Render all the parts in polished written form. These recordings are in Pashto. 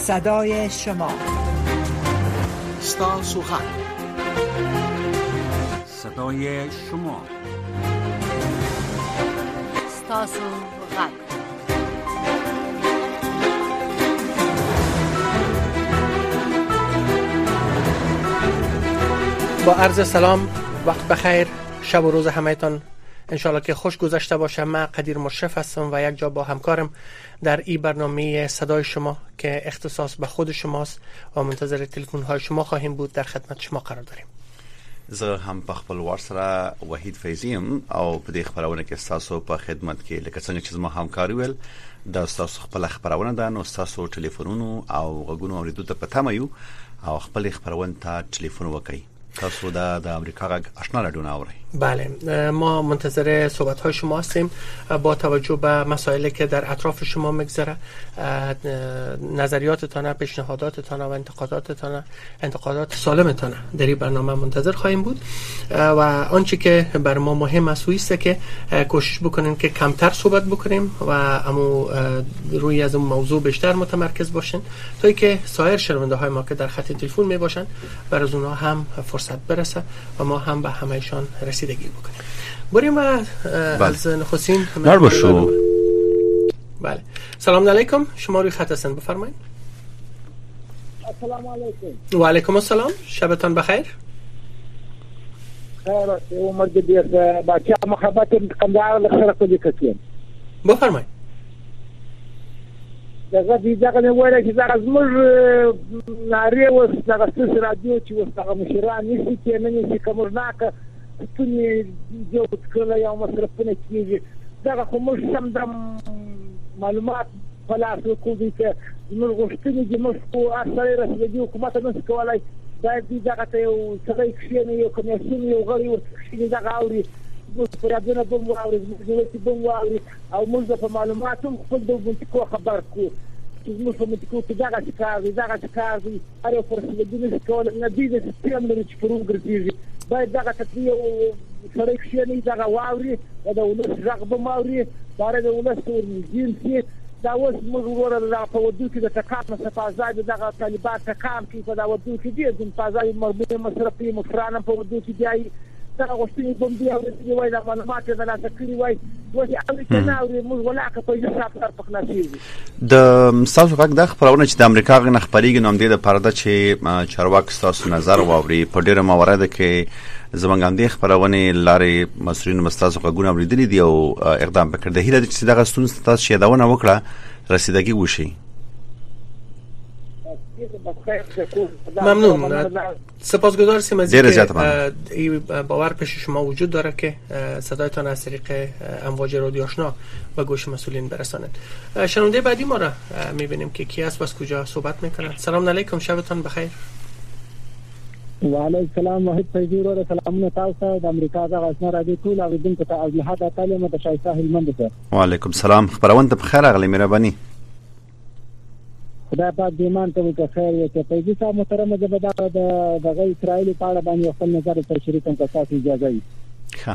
صدای شما. ستاسو غږ، صدای شما. ستاسو غږ. با عرض سلام، وقت بخیر، شب و روز همه‌تان انشالله که خوش گذشته باشه. من قدیر مشرف هستم و یک جا با همکارم در این برنامه صدای شما که اختصاص به خود شماست و منتظر تلفن های شما خواهیم بود. در خدمت شما قرار داریم. زه هم په خپل وار سره وحید فیضیم او په دې خبرونه کې تاسو په خدمت کې لکه څنګه چې زما همکار ویل دا تاسو خپل خبرونه ده، نو تاسو ټلیفونونو او غوږونو اوریدو ته پته یو او خپل خبرونه ته ټلیفون وکړئ. تاسو د امریکا غږ آشنا رادیو اورئ. بله، ما منتظر صحبت های شما هستیم با توجه به مسائلی که در اطراف شما میگذره. نظریاتتان، پیشنهاداتتان و انتقادات سالمتان در این برنامه منتظر خواهیم بود و آنچه که بر ما مهم است است که کوشش بکنیم که کمتر صحبت بکنیم و امو روی از اون موضوع بیشتر متمرکز باشین تا اینکه سایر شنونده های ما که در خط تلفن می باشن بر از اونها هم فرصت برسه و ما هم به همهشان رسیدگی بکنیم. بریم از نخستین باشو. بله، سلام علیکم، شما روی خط هستین، بفرمایید. السلام علیکم. و علیکم السلام، شبتان بخیر. خیر، عمر دې بچا محبت کندهار لخر کو دي کتیم. بفرمایید. دغه نه وایي چې زغ زمر ناری و دغه ستاسو رادیو چې وسغه مشران نشي چې نه نشي کومناکه ستونی جو کله یو مصرفونه کیږي. دغه کوم سم د معلومات خلاصو کوي چې موږ غوښتنې چې موږ په اثر رسېدو حکومت نه کولای دا دغه ته یو څه کښینه یو کمیسیون یو غړي ورڅخه دغه اوري موږ پر دغه بم واوري موږ بم واوري او موږ په معلوماتو خپل د منطقو خبر کو چې موږ په منطقو کې دغه کار دي هر یو پر رسېدو کول نه دي د سیستم لري چې پرون ګرځي باید دغه تطبیق سره کښینه دغه واوري او د ولس رغبه ماوري باره د ولس ورنځي دا اوس موږ ورته په ودو کې د تکامل صفازای دغه طالبان تکام کې په دا ودو کې دي د فازای مربوطه مصرفي مفرانه په ودو کې دی دا غوښتنې کوم دی او د وای د معلومات د لاسه کړی وای چې امریکا نه او موږ ولاکه په یو څه پر خلاصي د تاسو غږ د خبرونه چې د امریکا غن خبريږي نوم دی د پرده چې چارواک تاسو نظر واوري په ډیره موارد کې زمونږ هم د خبرونه لاري مسؤلین مستاسو غوونه اوریدلې دی او اقدام وکړ. د هیله چې دغه ستونزه تاسو شیداونه وکړه رسیدګي وشي. ممنون، سپاسگزار هستیم از اینکه این باور پیش شما وجود داره که صدایتان از طریق امواج رادیو آشنا به گوش مسئولین برسانید. شنونده بعدی ما را میبینیم که کی است و از کجا صحبت میکنند. سلام علیکم، شبتان بخیر. و علیکم السلام، واحد فیضی رو سلامونه تاسو د امریکا د آشنا رادیو ټول اوریدونکو ته از لحاظ تعلیم د شایسته هلمند ته. وعلیکم السلام، خبرونه بخیر اغلی مهرباني. خدای پاک دې مان ته وکړي خیر یې چې پیږي صاحب محترم د اسرائیل په اړه باندې خپل نظر تر شریکم تاسو اجازه وي. ښه،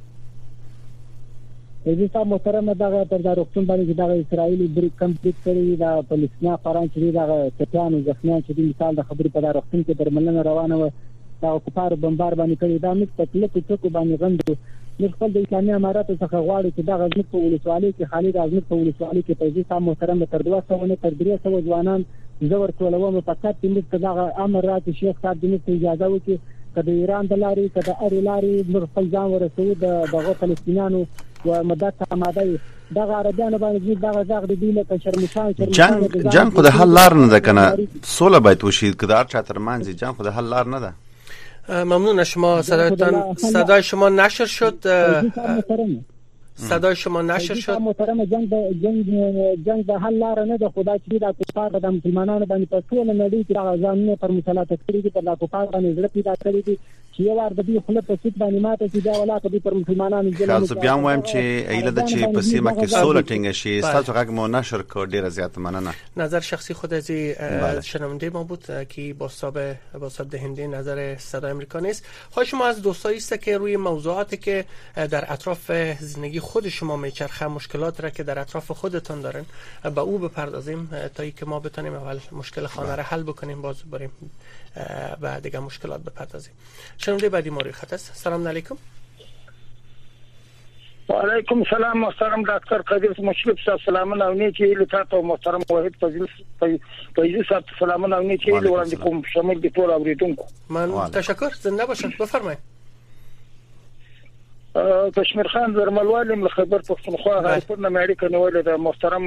پیږي صاحب محترم دغه پر دروختون باندې د اسرائیل بریک کمپلیټ کړی دا فلسطین فرانس لري دغه چټیانو ځخنیان چې د مثال د خبرې په دروختون کې درملنه روانه و دا کفار بمبار باندې کړی دا مت تکلیف ټکو باندې غند د خپل د اسلامي امارات څخه غواړي چې دغه ځمکه په ولسوالۍ کې خالد اعظم په ولسوالۍ کې پیږي صاحب محترم تر 200 نه تر 300 ځوانان زور ټولوم فقط د دغه امر رات شیخ صاحب د اجازه وکړي کله ایران د لاري کله اری لاري خپل ځان ورسوي دغه فلسطینیانو و مدد آماده دغه عربیانو باندې دغه ځاغ د دې له شرمشان جنگ خو د حل لار نه ده کنه، سوله باید وشي که د هر چا ترمنځ جنگ خو د حل لار نه ده. ممنون از شما، صدای شما نشر شد. صدای شما نشر شد. محترم جنگ به حل لار نه ده. خدای چې دا کفار د مسلمانانو باندې په ټول نړۍ کې غزانونه پر مسلط کړی دي، پر کفار باندې زړه پیدا کړی دي چې یو وار د دې خپل په څیر باندې ماته چې دا ولاکه دي پر مسلمانانو خلاص بیا وایم چې ایله د چې په سیمه کې سوله ټینګ شي تاسو غږ مو نشر کو ډیره زیات مننه. نظر شخصی خود از شنونده ما بود که با ساب دهنده نظر صدای آمریکا نیست. خواهش ما از دوستایی است که روی موضوعاتی که در اطراف زندگی خود شما میچرخه، مشکلات را که در اطراف خودتان دارن با او بپردازیم تا اینکه ما بتونیم اول مشکل خانه را حل بکنیم، باز بریم و دیگه مشکلات بپردازیم. شنونده بعدی ما روی خط است. سلام علیکم. و علیکم السلام محترم ډاکټر قدیر مشرف صاحب، سلامونه او نیکی لته محترم واحد فیضی صاحب، سلامونه او نیکی وړاندې کوم شامل دي ټول اوریدونکو. من تشکر، زنده باشید. بفرمایید. کشمیر خان درملوالي له خبر پښتونخوا غاړه نه اړیکه نیولې ده محترم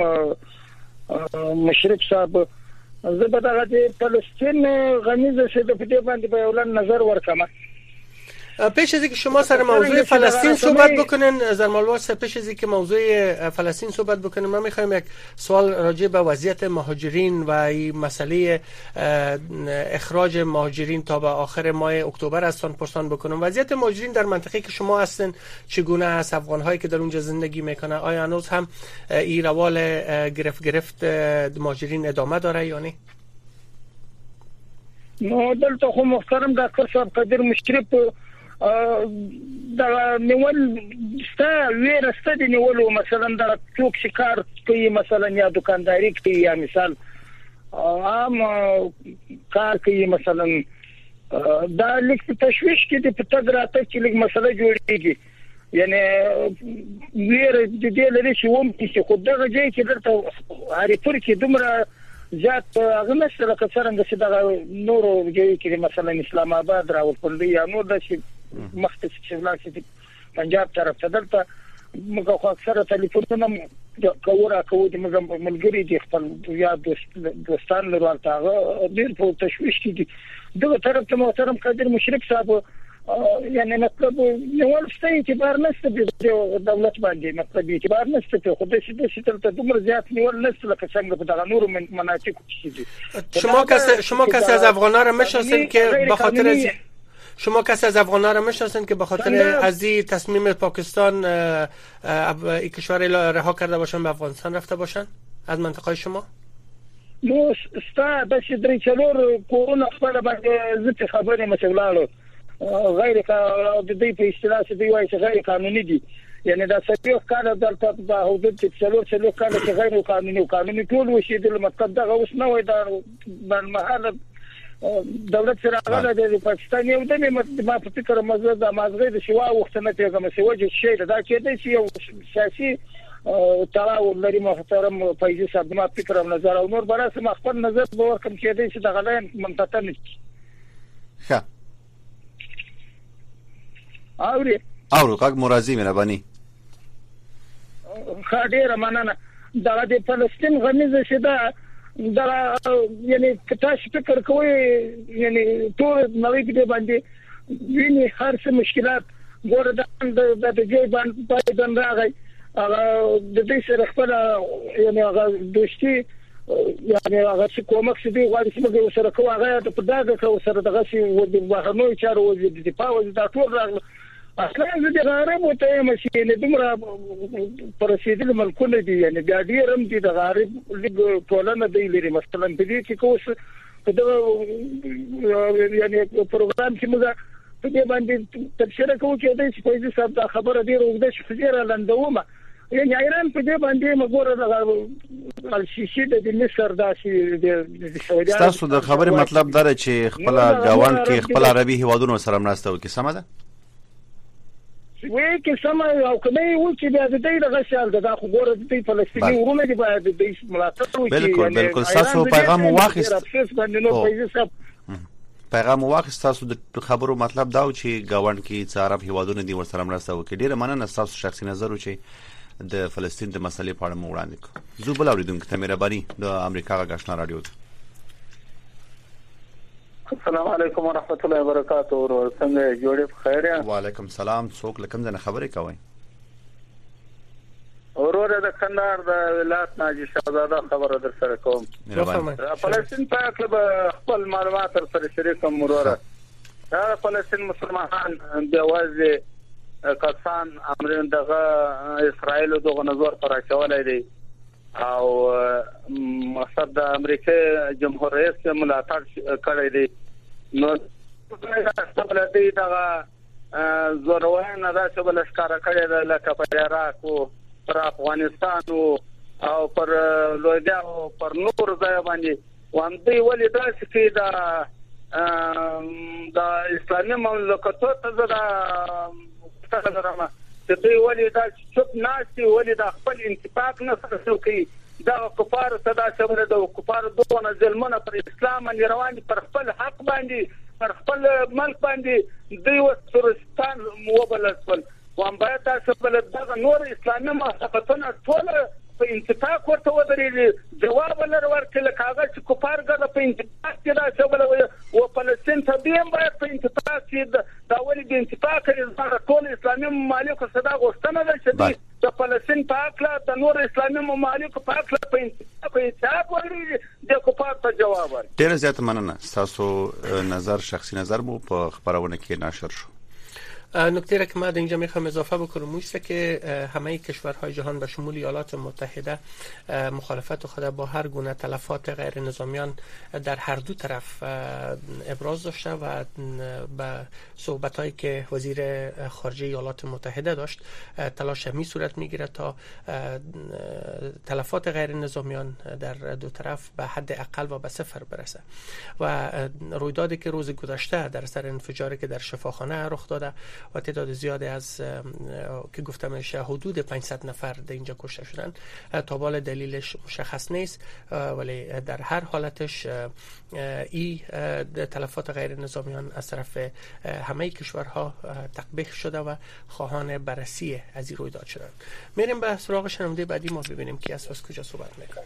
مشرف صاحب. زه به دغه د فلسطین غنیزه شه د دې باندې به ولن نظر ورکم. پیش از اینکه شما سر موضوع فلسطین صحبت بکنین زرمالواس، پیش از اینکه موضوع فلسطین صحبت بکنین ما میخوایم یک سوال راجع به وضعیت مهاجرین و این مسئله اخراج مهاجرین تا به آخر ماه اکتبر هستن پرسان بکنم. وضعیت مهاجرین در منطقه که شما هستین چگونه است؟ افغان هایی که در اونجا زندگی میکنن آیا هنوز هم این روال گرفت مهاجرین ادامه داره یا نه؟ نو دلته خو محترم ډاکټر صاحب قدیر مشرف دا نیول ستا ویرسته دی نیولو، مثلا دا څوک شکار کوي مثلا یا دکانداری کوي یا مثال عام کار کوي مثلا دا لیک تشویش کې د پټګراته چې لیک مسله جوړیږي، یعنی ویر د دې لري چې ووم چې خو دغه ځای کې درته هریپور کې دومره زیات هغه مثلا څنګه چې دا نورو ځای کې مثلا اسلام آباد راوړل یا نور د مختص چې پنجاب طرف ته دلته موږ خو اکثره ټلیفونونه کوو د ملګری دي خپل یا دوستان لرو هغه ډیر په تشویش کې دي دغه طرف ته محترم قادر مشرف صاحب یعنی مطلب نیول ستې اعتبار نشته د دولت باندې، مطلب اعتبار نشته خو د څه ته دومره زیات نیول نشته لکه څنګه په دغه نور مناطق کې دي. شما کسی از افغان‌ها را میشناسین که به خاطر از شما کسی از افغان‌ها را میشناسین که به خاطر از این تصمیم پاکستان این کشور رها کرده باشن به افغانستان رفته باشن از منطقه شما؟ نو ستا د شدري چلور کورونه خپل باندې زته خبرې مسولالو غیر د دې په اصطلاح چې دی وایي چې غیر قانوني دي، یعنی دا څلور کال دلته په حدود کې څلور کال چې غیر قانوني او قانوني ټول وشي د مطلب دغه اوس نه وای دا باندې دولت سره هغه د پاکستان یو د ما په فکر مزه د مازغې د شوا وختنه پیغام سوجه شي دا کې د یو سیاسي تړاو لري محترم فیضی صاحب ما فکر نظر او نور برا سم خپل نظر به ورکم کې د چې دغه لاین منطقه نه ښه اورو کاګ مرضی مهرباني خاډه رمانه دا د فلسطین غمیزه شدا دا یعنی تاسو فکر کوئ یعنی ټول نوې کې باندې ویني هر څه مشکلات ګوره د دې باندې راغی د دې سره خپل یعنی هغه دوستي یعنی هغه چې کومک چې دی غواړي چې موږ سره کوو هغه په دغه کو سره دغه شی و د بهرنوي چارو د دفاع دا ټول راغله اصلا د غرب ته مشینه دومره پرسیدل ملکونه دي، یعنی بیا ډیرم دي د غرب لګ ټولنه دی لري مثلا په دې کې کوس یعنی پروګرام چې موږ په دې باندې تفسیر کوو چې د سپېڅ صاحب دا خبره دی روغده شفیره لندومه یعنی ایران په دې باندې مګوره د السیسی د مصر داسي د سعودي تاسو د خبرې مطلب دا چې خپل گاوند کې خپل عربي هیوادونو سره مرسته وکړي سم ده وی کې سم او کله و چې بیا د دې دغه شال دا خو ګوره د فلسطیني ورونه دی باید د دې ملاتړ وکړي بالکل تاسو پیغام واخیست پیغام واخیست تاسو د خبرو مطلب دا و چې گاوند کې عرب هیوادونو دی ورسره مرسته وکړي. ډیره مننه تاسو شخصي نظر و چې د فلسطین د مسلې په اړه مو وړاندې کړ. زه بل اوریدونکو ته مهرباني د امریکا غاښنا رادیو. السلام علیکم ورحمۃ اللہ وبرکاتہ. اور څنګه جوړې په خیر یا؟ وعلیکم السلام. څوک لکم ځنه خبرې کوي؟ اورور د کندهار د ولایت ناجی شهزاده خبره در سره کوم. فلسطین په اړه خپل معلومات تر سره شریکوم. اورور دا فلسطین مسلمانان د وازه کسان امرین دغه اسرائیل دغه نظر پر اچولای دی او مقصد د امریکا جمهور رئیس ملاتړ کړی دی نو څه دی دغه زورونه نه دا چې بل ښکارا کړی دی لکه په عراق او پر افغانستان او پر لویدیا او پر نور ځای باندې وامدی ولې دا چې د اسلامي مملکتونو ته دا څنګه چې دوی ولې دا چوپ ناشتي ولې دا خپل انتفاق نه سره کوي دا کفار صدا شمره د کفار دونه ظلمونه پر اسلام باندې رواني پر خپل حق باندې پر خپل ملک باندې دوی وسرستان وبلسل وان باید تاسو بل دغه نور اسلامي مؤسساتونه ټول په انتفاق ورته ودرېږي جواب ورکړي کاغذ چې کفار ګره په انتفاق کې دا شبل او فلسطین ته دیم باید په انتفاق کې دا ولې د انتفاق لري ټول اسلامي ممالک صدا غوښتنه ده چې د فلسطین په اړه د نور اسلامي ممالک په اړه په انتفاق اتحاد ورکړي د کفار ته جواب ورکړي. ډېر زیات مننه. تاسو نظر شخصي نظر مو په خبرونه کې نشر شو. نکته را که من اینجا میخوام اضافه بکنم است که همه کشورهای جهان به شمول ایالات متحده مخالفت خود با هر گونه تلفات غیر نظامیان در هر دو طرف ابراز داشته و به صحبت‌هایی که وزیر خارجه ایالات متحده داشت تلاش می صورت میگیره تا تلفات غیر نظامیان در دو طرف به حد اقل و به صفر برسه و رویدادی که روز گذشته در اثر انفجاری که در شفاخانه رخ داده و تعداد زیادی از که گفتم میشه حدود 500 نفر در اینجا کشته شدن تا بالا دلیلش مشخص نیست ولی در هر حالتش این تلفات غیر نظامیان از طرف همه کشورها تقبیح شده و خواهان بررسی از این رویداد شدن. میریم به سراغ شنونده بعدی ما ببینیم کی از کجا صحبت میکنه.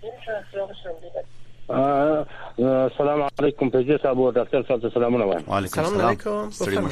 سلام علیکم پیجی صاحب و دکتر صاحب سلامونه وایم. سلام علیکم.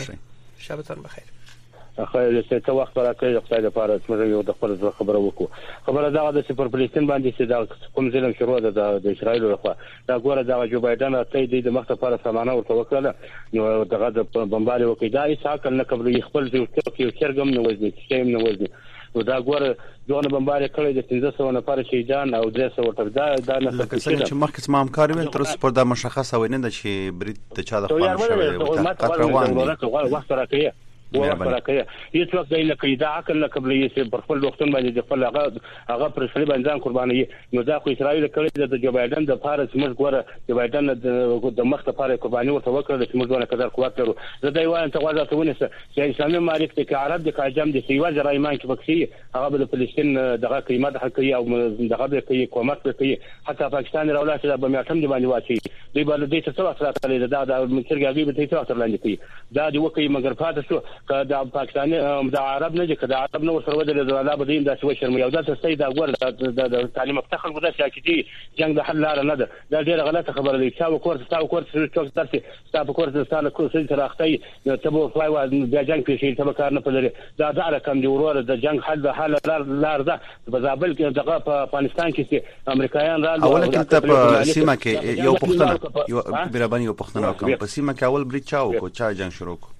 شبتان بخیر. خیر څه وخت راکړی خدای دې پاره چې یو د خپل خبره وکړو. خبره دا ده چې پر فلسطین باندې چې دا کوم ظلم شروع ده د اسرائیل لخوا دا ګوره دا جو بایدن ته د مخ لپاره سامانه ورته وکړه نو دغه د بمباري وکړي دا هیڅ عقل نه قبل خپل یو چرګم نه وځي چې نه وځي نو دا ګوره ځونه بمباري کړی د 1500 نفر شهیدان او 300 ورته دا نه څنګه چې مخکې ما هم کار ویل تر اوسه پر دا مشخصه وینه ده چې برید د چا د خپل شوی او تحقیق روان دي وخت راکړي وراکه هیڅ وخت نه کوي دا عقل نه قبل یې پر خپل وختون باندې د خپل هغه پر سړي باندې قرباني نو دا خو اسرائیل کړی د جو بایدن د فارس موږ ګوره جو بایدن د مخ ته فارس قرباني ورته وکړه چې موږ ونه قدر قوت لرو زه دا وایم ته غواړم ته ونیسه چې اسلامي ممالک د عرب د کاجم د سیوا جرایمان کې بکسي هغه د فلسطین دغه قیمت حقيقي او دغه د حکومت کوي حتی پاکستان راولای چې د بمیاتم دی باندې واچي دوی باندې د څه وخت راځي دا منځګړي به ته څه وخت لاندې کوي دا دی وکي مگر فاته شو دا پاکستاني د عرب نه چې د عرب نو سره ودل زړه بدین دا شو شرم یو دا څه دا ګور د تعلیم افتخار غوډه چې جنگ د حل لار نه ده دا ډیره غلطه خبره ده چې کورس څوک درسي تاسو کورس ستاسو کورس سره اخته ته به فلای و د جنگ کې ته کار نه پدري دا رقم دی ورور د جنگ حل لار ده په زابل کې دغه په افغانستان کې امریکایان را اول کې ته په سیمه کې یو پښتنه یو برابر یو پښتنه کوم په سیمه کې اول برید چاو کو چا جنگ شروع کو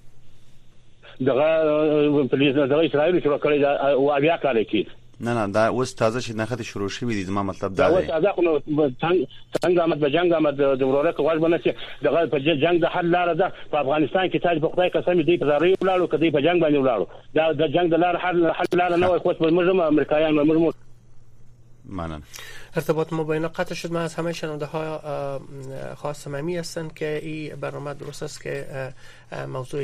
دغه اسرائیل شروع کړی دا او بیا کار کوي نه دا اوس تازه شي نه خته شروع شوی دي زما مطلب دا دی تازه خو څنګه آمد به جنگ آمد د ورورک غوړ بنه چې دغه په جنگ د حل لار ده په افغانستان کې تاج په خدای قسم دی په زاري ولاړو کدی په جنگ باندې ولاړو دا د جنگ د لار حل لار نه وای خو موږ امریکایان موږ ممنون. ارتباط ما با اینا قطع شد. من از همه شنونده ها خواست صمیمی هستند که این برنامه درست است که موضوع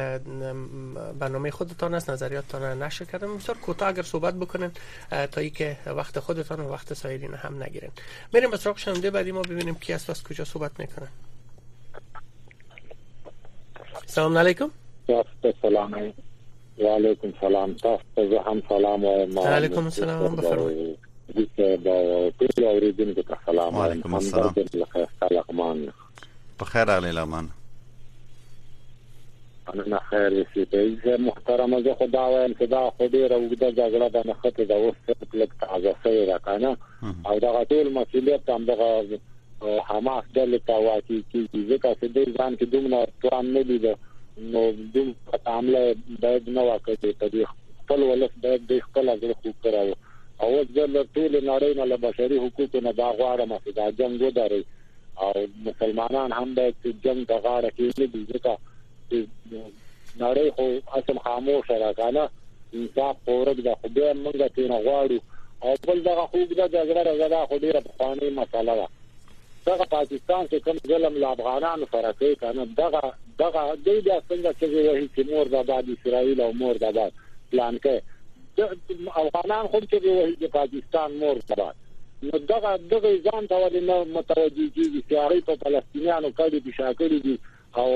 برنامه خودتان است، نظریاتتان نشر کردم. بسیار کوتاه اگر صحبت بکنین تا ای که وقت خودتان و وقت سایرین هم نگیرین. میریم به سراغ شنونده بعدی ما ببینیم کی است و از کجا صحبت میکنن. سلام علیکم. سلام و علیکم سلام. تاسو هم سلام و علیکم السلام. بفرمایید. با ټول اوریدونکو ته سلام. وعلیکم السلام. بخیر علی لامان. انا خیر سي محترم زه خدا وایم چې دا خو ډیره وګړه جګړه ده، نه خته دا اوس کلک تازه شوی را کنه او دا ټول مسؤلیت هم دغه حماس ډلې ته واقع کیږي ځکه چې دوی ځان کې دومره توان نه دي نو دوی په عمله باید نه واقع دي په خپل ولس باید د خپل ځل حقوق راو او ځل ټول نړۍ نه له بشري حقوقو نه دا غواړم چې دا جنگ وداري او مسلمانان هم باید جنگ د غاړه کې نه دي ځکه نړۍ خو اصل خاموش راغله انصاف پورګ د خو به موږ ته نه غواړو او بل دغه حقوق د جګړه راځه خو ډیره قانوني مسله ده دغه پاکستان چې کوم ظلم له افغانانو سره کوي کنه دغه د دې څنګه چې وایي چې مور د آباد اسرائیل او مور د آباد پلان کوي افغانان خو چې وایي چې پاکستان مور د آباد نو دغه ځان ته ولنه متوجي کیږي چې هغه په فلسطینیانو کډي په شاکړي دي او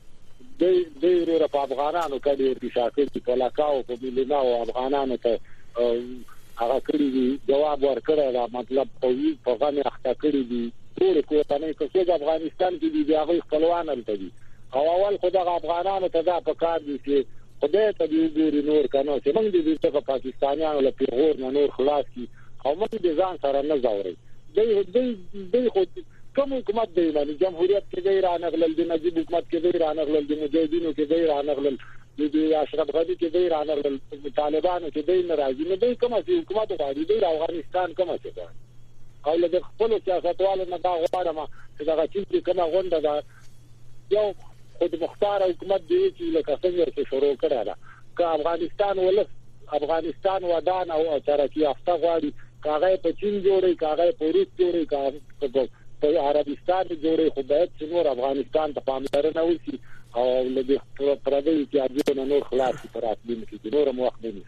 د ورو په افغانانو کډي په شاکړي په لکاو په بلنا او افغانانو ته هغه کړي دي جواب ورکړی دا مطلب قوي په غني اخته کړي دي ټول کوټنۍ چې د افغانستان کې دي هغه خپلوان لته دي او اول خدای افغانانو ته دا په کار دي چې خدای ته دی ګوري نور کنه چې موږ دې په پاکستانیانو له پیغور نه نور خلاص کی او موږ دې ځان سره نه زاوري دوی خو کوم حکومت دی باندې جمهوریت کې دی رانغلل د نجیب حکومت کې دی رانغلل د مجاهدینو کې دی رانغلل د اشرف غنی کې دی رانغلل طالبانو کې دی ناراضي نه دی کومه حکومت غواړي دی افغانستان کومه څه ده او له خپل سیاستوالو نه دا غواړم چې دا چې کومه غونډه ده یو خود مختار حکومت دی چې لکه څنګه شروع کړه دا که افغانستان ودان او ترقی یافته غواړي کاغه په چین جوړي کاغه په روس جوړي کاغه په عربستان جوړي خو باید چې نور افغانستان ته پاملرنه وشي او لږ پردي چې اجازه نور خلاص پراتلین کې نور موخت دي.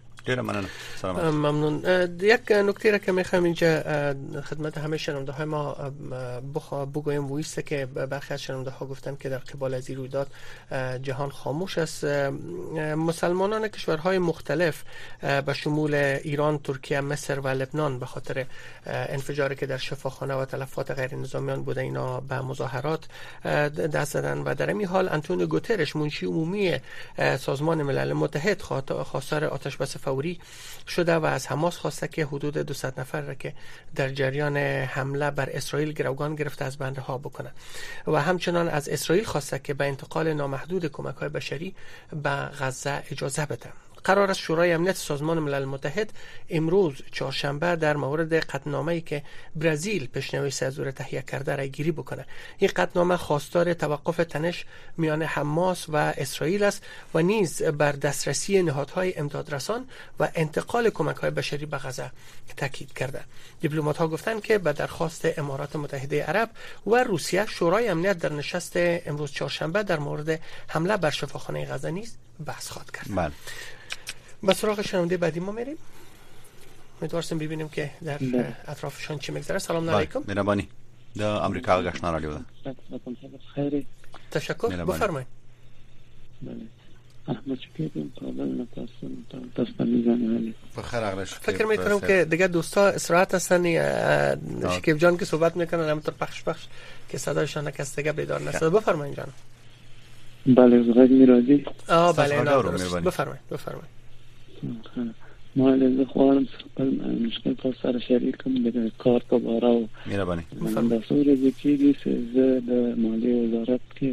ممنون. یک نکته را که میخوام اینجا خدمت همه شنونده های ما بگویم ویسته که برخی از شنونده ها گفتن که در قبال از این رویداد جهان خاموش است. مسلمانان کشورهای مختلف به شمول ایران، ترکیه، مصر و لبنان به خاطر انفجاری که در شفاخانه و تلفات غیر نظامیان بوده اینا به مظاهرات دست زدن و در این حال انتونیو گوترش منشی عمومی سازمان ملل متحد خواستار آتش بس فوری شده و از حماس خواسته که حدود 200 نفر را که در جریان حمله بر اسرائیل گروگان گرفته از بند رها بکنند و همچنان از اسرائیل خواسته که به انتقال نامحدود کمک‌های بشری به غزه اجازه بده. قرار است شورای امنیت سازمان ملل متحد امروز چهارشنبه در مورد قطعنامه‌ای که برزیل پیشنهاد از او تهیه کرده رای گیری بکنه. این قطعنامه خواستار توقف تنش میان حماس و اسرائیل است و نیز بر دسترسی نهادهای امدادرسان و انتقال کمک‌های بشری به غزه تاکید کرده. دیپلمات‌ها گفتند که به درخواست امارات متحده عرب و روسیه شورای امنیت در نشست امروز چهارشنبه در مورد حمله بر شفاخانه غزه نیز بحث خواهد کرد. بله. به سراغ شنونده بعدی ما میریم. امیدوارم ببینیم که در اطرافشان چی میگذره. سلام علیکم. مهربانی. د امریکا غشنا رادیو ده. خیری. تشکر. بفرمایید. احمد شکیبم کابل دست میزنه. بخیر اغلش. فکر میکنم که دیگه دوستا استراحت هستن. شکیب جان که صحبت میکنن همونطور پخش که صدایشان نکس دیگه بیدار نشده. بفرمایید جان. بله زغاد میرادی. بله بفرمایید. ما له خوارم مشکل په سره شریکم د کار په اړه او مهرباني د سورې د کېږي چې زه د مالیې وزارت کې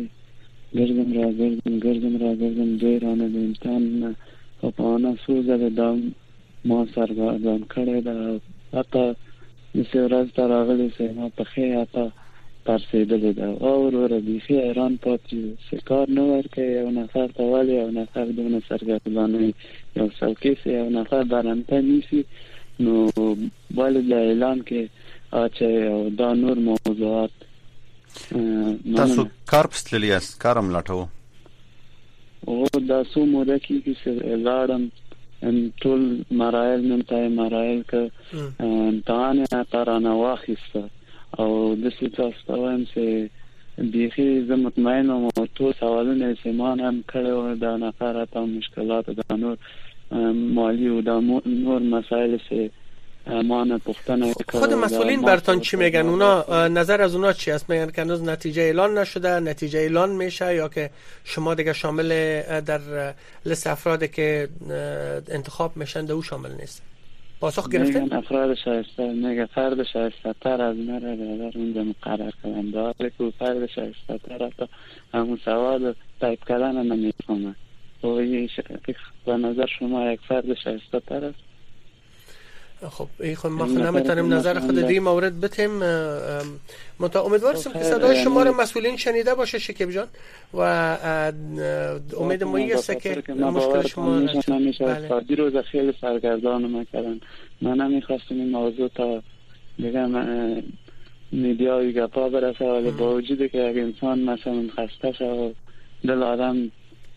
ګرځم راګرځم ډېر نه د امتحان په پانا سوزه د ما سرګردان کړی دا حتی چې ورځ ته راغلی چې ما په خې حتی پرسیدلی ده او ورو بیخي ایران پاتې کار نه ورکوي یو نفر ته ولې یو نفر دونه سرګردانوي یو څوکۍ چې یو نفر برنته نیسي نو ولې د اعلان کې اچي او دا نور موضوعات تاسو کار پستلی است کارم لټو او دا سو موده کې چې لاړم ټول مراحل که امتحان ترانه واخیسته او د سیاست وایم چې بیخي زه مطمئن یم او ټول سوالونه چې ما هم کړو دا نفرات او مشکلات دا نور مالی و دا نور مسائل چې ما نه پختنه خود مسئولین براتون چی میگن؟ اونا نظر از اونا چی است؟ میگن که هنوز نتیجه اعلان نشده، نتیجه اعلان میشه یا که شما دیگه شامل در لیست افرادی که انتخاب میشن او شامل نیست؟ پاسخ گرفتین؟ افراد شایسته میگه فرد شایسته تر از مرا در اونجا مقرر کردن، داره که فرد شایسته تر تا همون سواد تایپ کردن نمیفهمه. به نظر شما یک فرد شایسته تر است؟ خب این خود ما نمیتونیم نظر خود در این مورد بتیم. امیدوارم که صدای شما را مسئولین شنیده باشه شکیب جان و امید ما است که مشکل شما نمیشه. تا دیروز خیلی سرگردان میکردن. من نمیخواستم این موضوع تا بگم میدیای گپا برسه، ولی با وجودی که یک انسان مثلا خسته شه و دل آدم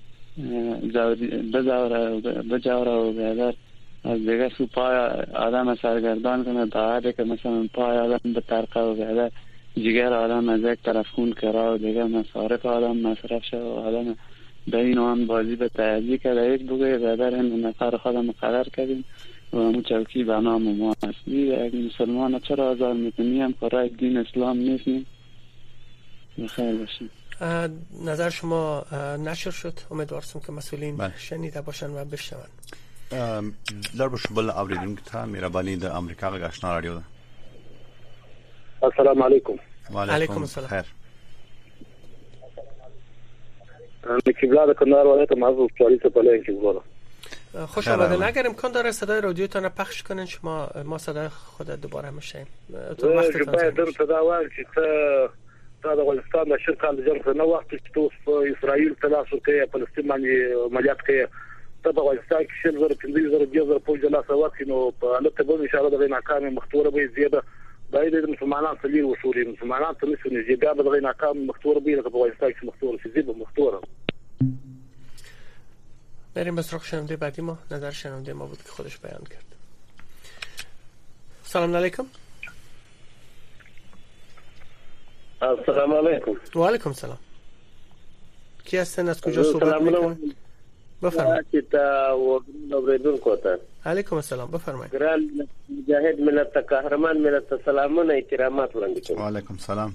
بجوره و بیادر از دیگه سو پای آدم سرگردان کنه، داعته که مثلا پای آدم به ترقه و بیادر جگر آدم از یک طرف خون کرا و دیگه مصارف آدم مصرف شه و آدم به این و هم بازی به تایزی کرده یک بگه بیادر این نفر خودم مقرر کردیم و همون چوکی به نام ما هستی. یک مسلمان چرا آزار میکنی؟ هم کارای دین اسلام نیستیم. بخیر باشیم. نظر شما نشر شد، امیدوارم که مسئولین شنیده باشن و بشنون. لار بشو بل اوریدونکو ته مهرباني د امریکا غږ آشنا رادیو ده. السلام علیکم. وعلیکم السلام. خیر. کیبلا د کندهار ولایت معروف چالیس په لین کې وګورم. خوش آمدید. اگر امکان داره صدای رادیوتون رو پخش کنین ما صدای خود دوباره میشیم. تو وقتتون باید تداول چې تا د افغانستان د شرکت د جنگ نه وخت چې تو اسرائیل تلاسو کې فلسطین باندې عملیات کوي ته په افغانستان کې شل زره 15 زره په جلا سوات کې نو په البته به ان شاء الله د ناکام مختوره به زیاده باید د مسلمانان تلیر وصولي مسلمانان ته نشي زیاده به د ناکام مختوره به په افغانستان کې مختوره شي زیاده مختوره. بریم به سراغ شنونده بعدی ما. نظر شنونده ما بود که خودش بیان کرد. سلام علیکم. السلام علیکم. و علیکم سلام. کی هستن؟ از کجا صحبت میکنن؟ بفرمایید. علیکم السلام. بفرمایید. ګران مجاهد ملت ته قهرمان ملت ته سلامونه احترامات وړاندې کوم. وعلیکم السلام.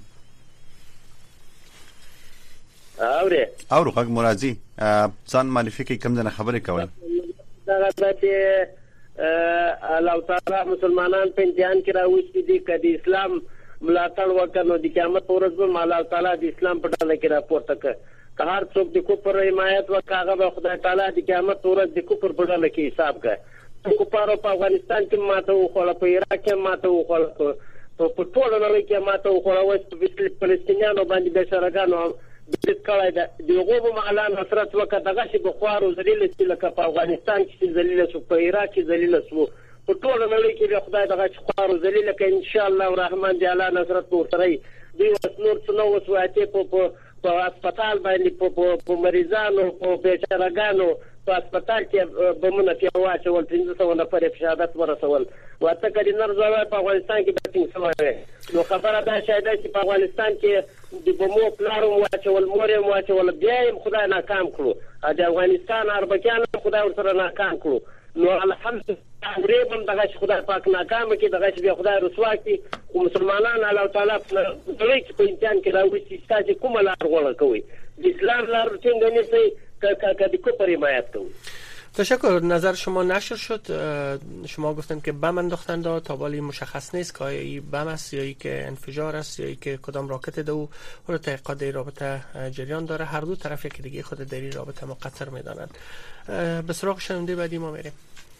اورو غږ مرادي ځان معرفي کې کوم ځنه خبرې کول. دا چې الله تعالی مسلمانان په امتحان کې راوستي دي کدي اسلام ملاتړ وکړو د قیامت ورځ به الله تعالی د اسلام په ډله کې راپورته کړ. که هر څوک د کوپر حمایت وکړي به خدای تعالی د قیامت ورځ د کوپر په ډله کې حساب کوي. کوپر په افغانستان کې ماته وخوړه، په عراق کې ماته وخوړه، په ټول نړۍ کې ماته وخوړه، او په فلسطینیانو باندې د شرګانو د کړای د یوغو معلان نصرت وکړه دغه شي په خوارو ذلیل لکه په افغانستان کې ذلیل شو، په عراق کې ذلیل شو، په ټول نړۍ کې خدای دغه خوارو ذلیل کې ان شاء الله الرحمن دی الله نصرت ورسره دی. نور څه نو وسواته په هسپتال باندې په مریضانو په بیچارهګانو په هسپتال کې بمونه پیاوچ ول 300 نفر په شهادت ورسول. واته کړي نرځوي په افغانستان کې بټینګ سموي. نو خبره دا شاید چې په افغانستان کې د بمو پلارو واچول مورې واچول بیا هم خدای ناکام کړو. د افغانستان اربکیان خدای ورسره ناکام کړو. نو الحمدلله غریبم دغه خدای پاک ناکام کړي، دغه بیا خدای رسوا کړي. او مسلمانان الله تعالی په امتحان کې راوستي چې کومه لار غوړه کوي د اسلام لار څنګه نیسي که کوپر حمایت کوي. تشکر. نظر شما نشر شد. شما گفتن که بم انداختند تا ولی مشخص نیست که ای بم است یا ای که انفجار است یا ای که کدام راکت دو و تحقیقات در رابطه جریان داره. هر دو طرف یکی دیگه خود در این رابطه مقصر میدانند. به سراغ شنونده بعدی ما میریم.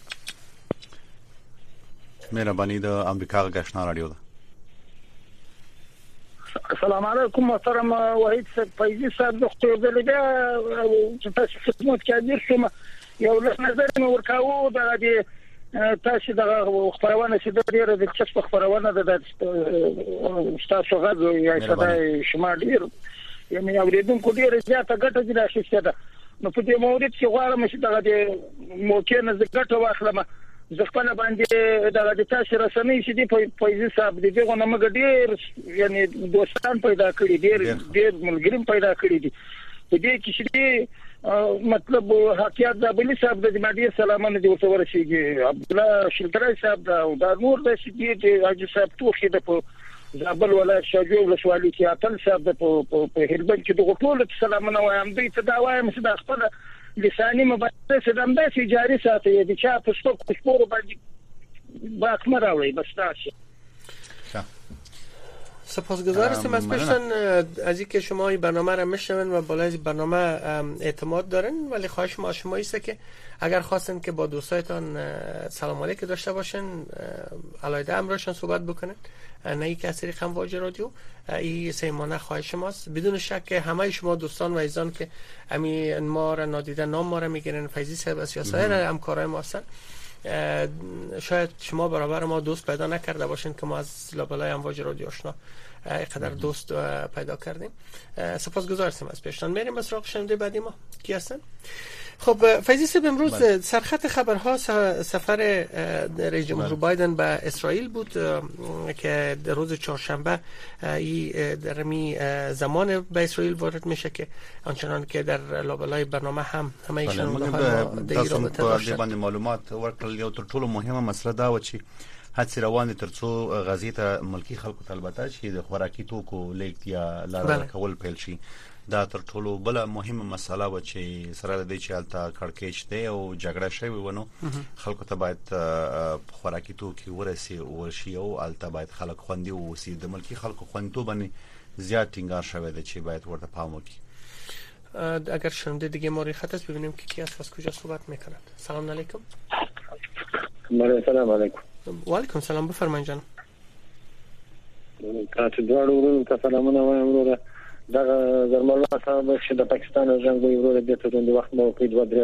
مهربانی د امریکا غږ آشنا رادیو ده. السلام علیکم محترم وحید فیضی صاحب. دکتر دلګه چې تاسو خدمت کوي شم یو نظر مې ورکاوه د تاسو د خبرونه چې د ډیره د چسپ خبرونه د تاسو غږ یا صداي شما ډیر یعنی اوریدونکو ډیر زیاته ګټه دي راشه ده. نو په دې مورید چې غواړم چې د موقع نه ګټه واخلم زه خپل باندې د تاسو رسنۍ چې دی فیضی صاحب دغه نه مګ ډیر یعنی دوستان پیدا کړی ډیر ملګریم پیدا کړی دي په دې کې چې مطلب حقیقت د بلی صاحب د جماعتي سلامونه دي ورته ورسیږي. عبد الله شلترای صاحب دا نور د چې دی حاجی صاحب توخي د په زابل ولایت شاجو ولسوالۍ کې اتل صاحب په هربن کې د ټول سلامونه وایم دوی ته دا وایم چې د خپل لساني مبارزه سدم د جاري ساتي دي چې په څو کوشپور باندې باکمه راوړي بس تاسو. سپاسگزار هستیم از پیشتان از اینکه شما این برنامه را میشنون و بالای این برنامه اعتماد دارن، ولی خواهش ما از شما است که اگر خواستن که با دوستایتان سلام علیک داشته باشن علایده امرشان صحبت بکنن، نه ای که از طریق امواج رادیو، این سیمانه خواهش ماست. بدون شک همه شما دوستان و عزیزان که امی ما را نادیده نام ما را میگیرن، فیضی صاحب است یا سایر همکارای ما هستن، شاید شما برابر ما دوست پیدا نکرده باشین که ما از لابلای امواج رادیو آشنا اینقدر دوست پیدا کردیم. سپاسگزار هستیم از پیشتان. میریم به سراغ شنونده بعدی ما کی هستن. خب فیضی صاحب، امروز سرخط خبرها سفر رئیس جمهور بایدن به اسرائیل بود که در روز چهارشنبه در می زمان به اسرائیل وارد میشه که آنچنان که در لابلای برنامه هم همه ایشان د باندې معلومات ورکړل. یو تر ټولو مهمه مسله دا و چې هڅې روان دي ترڅو غزې ته ملکی خلکو ته البته چې د خوراکي توکو لیږد یا لاره کول پیل شي. دا تر ټولو بل مهمه مسله و چې سره د دې چې الته کړکېچ دی او جګړه شوی ونه خلکو ته باید خوراکي توکي ورشي او الته باید خلک خوندي اوسي. د ملکی خلکو خوندیتوب باندې زیات ټینګار شوی دی چې باید ورته پام وکړي. اگر شنونده دیگه ما روی خط است ببینیم که کی از کجا صحبت میکنند. سلام علیکم. سلام علیکم. و علیکم سلام، بفرمایید جان. تاسو دواړو ورونو ته سلامونه وایم وروره. دا زرمالله صاحب چې د پاکستان جنگوی وروره د ته د وخت مو په 2-3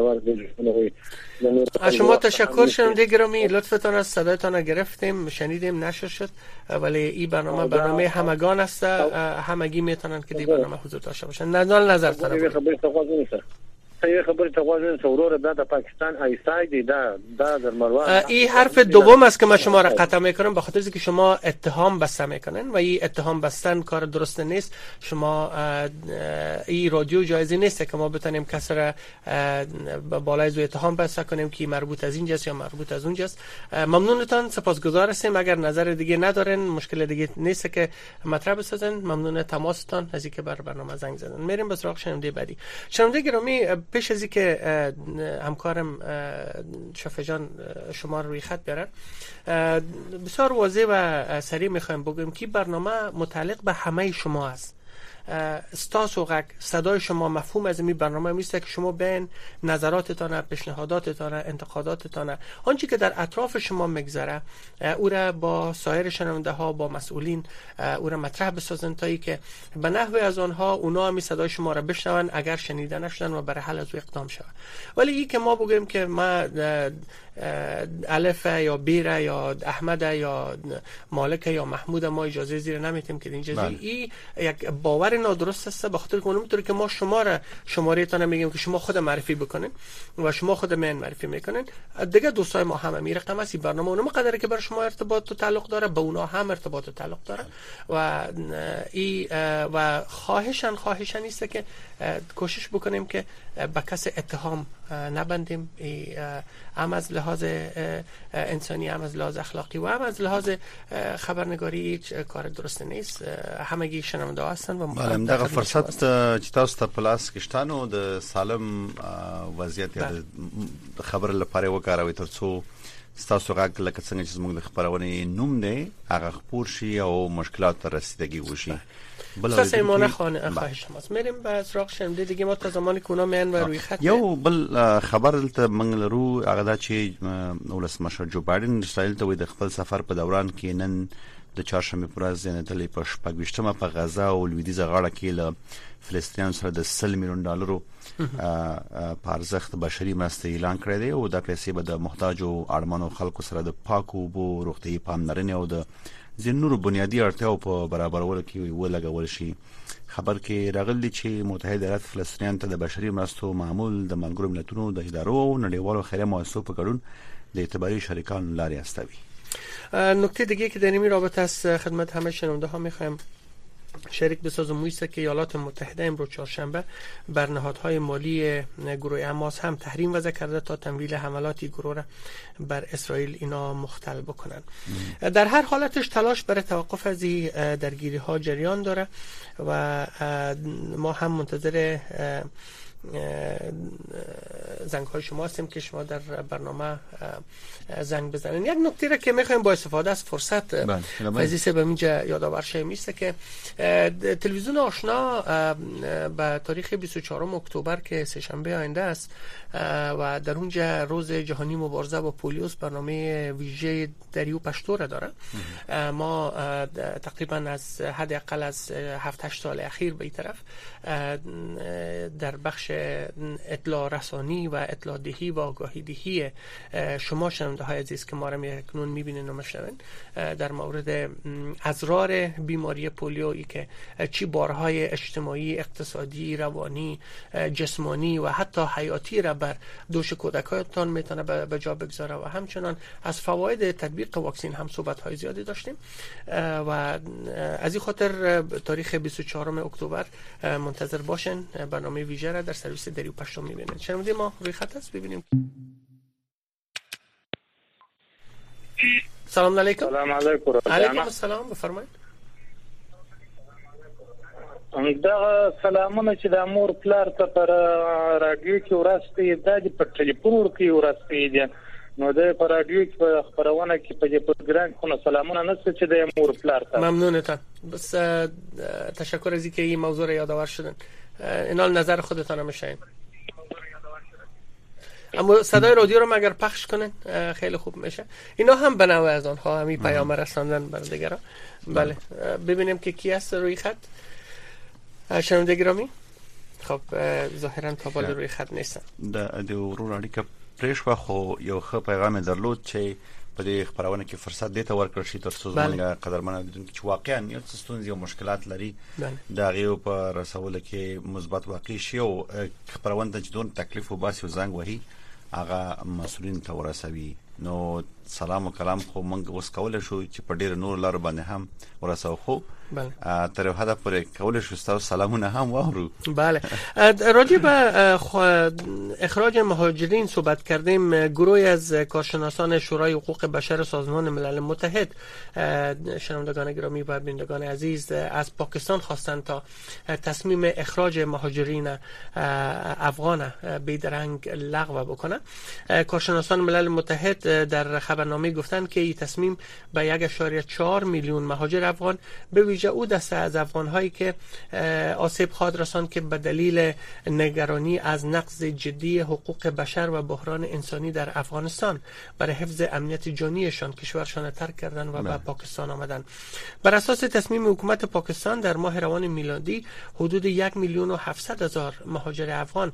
ور از شما تشکر شنونده گرامی، لطفتان از صدایتان گرفتیم، شنیدیم، نشر شد، ولی این برنامه همگان است، همگی میتونن که دی برنامه حضور داشته باشن. نظرتان یه خبری ته غواړم وروره دا د پاکستان ایسای دی دا زرمالله این حرف دوم است که من شما را قطع میکنم به خاطر اینکه شما اتهام بسته میکنن و این اتهام بستن کار درست نیست. شما این رادیو جایزی نیست که ما بتونیم کسی را بالای زو اتهام بسته کنیم که مربوط از اینجاست یا مربوط از اونجاست. ممنونتان، سپاسگزار هستیم. اگر نظر دیگه ندارن، مشکل دیگه نیست که مطرح بسازن، ممنون تماستان از اینکه بر برنامه زنگ زدن. میریم به سراغ شنونده بعدی. شنونده گرامی، پیش از اینکه همکارم شفیع جان شما روی خط بیارن، بسیار واضح و سریع میخوایم بگویم که برنامه متعلق به همه شما است. استاس و غک صدای شما مفهوم از این برنامه میسته که شما بین نظراتتان، پیشنهاداتتان، انتقاداتتان، آنچه که در اطراف شما میگذره او را با سایر شنونده ها، با مسئولین او را مطرح بسازن تا ای که به نحو از آنها اونا هم صدای شما را بشنون اگر شنیده نشدن و برای حل از او اقدام شود. ولی این که ما بگیم که ما الف یا بیر یا احمد یا مالک یا محمود ما اجازه زیر نمیتیم که اینجا این یک باور نادرست است، به خاطر که اونطوری که ما شما را شمارهتان میگیم که شما خود معرفی بکنین و شما خود من معرفی میکنین، دیگه دوستای ما هم می رقم است. این برنامه اونم قدره که بر شما ارتباط و تعلق داره، به اونا هم ارتباط و تعلق داره و این و خواهشن است که کوشش بکنیم که به کس اتهام نبندیم، هم از لحاظ انسانی، هم از لحاظ اخلاقی و هم از لحاظ خبرنگاری هیچ کار درست نیست. همگی شنونده هستن و بله دغه فرصت چې تاسو ته پلاس کېشتانو د سالم وضعیت د خبر لپاره وکاروي ترڅو تاسو غږ لکه څنګه چې موږ د خبرونه نوم دی هغه خبر شي او مشکلات ته رسیدگی وشي. اساس ایمانه خانه خواهش شماست. میریم به سراغ شنونده دیگه. ما تا زمانی که اونا میان و روی خط یو بل خبر ته منګلرو هغه دا چې ولسمشر جو بایدن اسرائیل ته د خپل سفر په دوران کې نن د چهارشنبه پر ورځ نه تلې په شپږشتمه په غزا او لویدیځه غاړه کې له فلسطینیانو سره د 100 میلیون ډالرو په ارزښت بشري مرسته اعلان کړی دی او دا پیسې به د محتاجو اړمنو خلکو سره د پاکو اوبو، روغتیايي پاملرنې او د ځینو بنیادی اړتیاو په برابرولو کې ولګول شي. خبر کې راغلی چې متحده ایالات فلسطینیان ته د بشري مرستو معمول د ملګرو ملتونو د ادارو او نړیوالو خیریه مؤسسو په ګډون د اعتباري شریکانو لارې استوي. نکته دیگه که در این رابطه است خدمت همه شنونده ها میخوایم شریک بسازم است که ایالات متحده امروز چهارشنبه بر نهادهای مالی گروه حماس هم تحریم وضع کرده تا تمویل حملاتی گروه را بر اسرائیل اینا مختل بکنن. در هر حالتش تلاش برای توقف از این درگیری ها جریان داره و ما هم منتظر زنگ های شما هستیم که شما در برنامه زنگ بزنین. یک نکته را که میخوایم با استفاده از فرصت عزیز به اینجا یادآور شیم میسته که تلویزیون آشنا به تاریخ 24 اکتبر که سه‌شنبه آینده است و در اونجا روز جهانی مبارزه با پولیوس برنامه ویژه دریو پشتو را داره. ما تقریبا از حداقل از 7-8 سال اخیر به این طرف در بخش اطلاع رسانی و اطلاع دهی و آگاهی دهی شما شنونده های عزیز که ما را اکنون میبینین و میشنوین در مورد اضرار بیماری پولیو که چی بارهای اجتماعی، اقتصادی، روانی، جسمانی و حتی حیاتی را بر دوش کودکانتان میتونه به جا بگذاره و همچنان از فواید تطبیق واکسین هم صحبت های زیادی داشتیم و از این خاطر تاریخ 24 اکتبر منتظر باشین. برنامه ویژه را در سرویس دریو پشتو میبینید. شنونده ما روی خط است، ببینیم. سلام علیکم. سلام علیکم. علیکم السلام، بفرمایید. دا سلامونه چې د امور پلار ته پر رادیو کې ورسته د په ټلیفون ورکی ورسته دي نو د پر رادیو کې خبرونه کې په پروګرام کې سلامونه نشته چې د امور پلار ته. ممنونتان. بس تشکر از اینکه این موضوع را یادآور شدن. اینال نظر خودتان میشین. اما صدای رادیو رو اگر پخش کنن خیلی خوب میشه. اینا هم به نوع از آنها همین پیام رساندن بر دیگران. بله ببینیم که کی است روی خط. شنونده گرامی، خب ظاهرا کابل روی خط نیستن. د ورور اړیکه پرېښوه خو یو ښه پیغام درلود چې په دې خبرونه کې فرصت دیته ورکړ شي تر څو زموږ قدرمنه بدون چې واقعا یو څه ستونزې او مشکلات لري دا غيو په رسول کې مثبت واقع شي او خبرونه چې دون تکلیف وباسي او زنګ وهي هغه مسؤلین ته ورسوي. نو سلام و کلام خو موږ اوس کولای شو چې په ډېر نور لار باندې هم ورسو. خو تر یو حد پورې کولای شو تاسو سلامونه هم واورو. بله راجع به اخراج مهاجرین صحبت کردیم. گروهی از کارشناسان شورای حقوق بشر سازمان ملل متحد، شنوندگان گرامی و بینندگان عزیز، از پاکستان خواستند تا تصمیم اخراج مهاجرین افغان بیدرنگ لغو بکنه. کارشناسان ملل متحد در خبرنامه گفتند که این تصمیم به 1.4 میلیون مهاجر افغان به ویژه او دسته از افغان‌هایی که آسیب خواهد رساند که به دلیل نگرانی از نقض جدی حقوق بشر و بحران انسانی در افغانستان برای حفظ امنیت جانیشان کشورشان ترک کردن و به پاکستان آمدن. بر اساس تصمیم حکومت پاکستان در ماه روان میلادی حدود 1,700,000 مهاجر افغان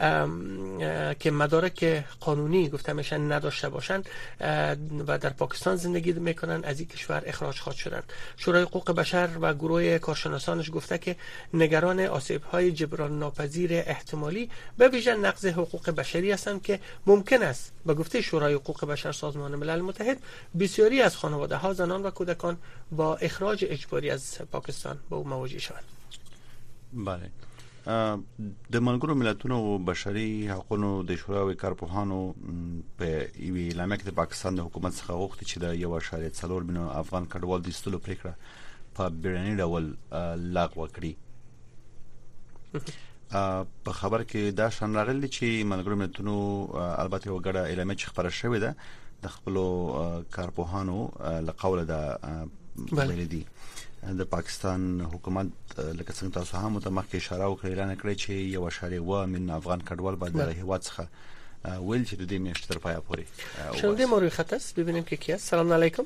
که مدارک قانونی گفته میشن نداشته باشند و در پاکستان زندگی میکنن از این کشور اخراج خواهد شدند. شورای حقوق بشر و گروه کارشناسانش گفته که نگران آسیب‌های جبران ناپذیر احتمالی به ویژه نقض حقوق بشری هستند که ممکن است به گفته شورای حقوق بشر سازمان ملل متحد بسیاری از خانواده‌ها، زنان و کودکان با اخراج اجباری از پاکستان به او مواجه شوند. بله د ملګرو ملتونو بشري حقوقو د شورای کارپوهانو په ایوي اعلامیه کې د پاکستان د حکومت څخه غوښتي چې د 1.4 میلیون افغان کډوال د ایستلو پریکړه په بیړني ډول لغوه کړي. په خبر کې دا شان راغلی چې ملګرو ملتونو البته یو ګډه اعلامیه چې خبره شوې ده د خپل کارپوهانو لقوله د بلدي د پاکستان حکومت لکه څنګه تاسو هم متمخ اشاره وکړه اعلان کړی چې 1.1 میلیون افغان کډوال باید د هیواد څخه ویل چې د دې میاشتې تر پایه پورې. شنونده ما روی خط است، ببینیم که کی است. سلام علیکم.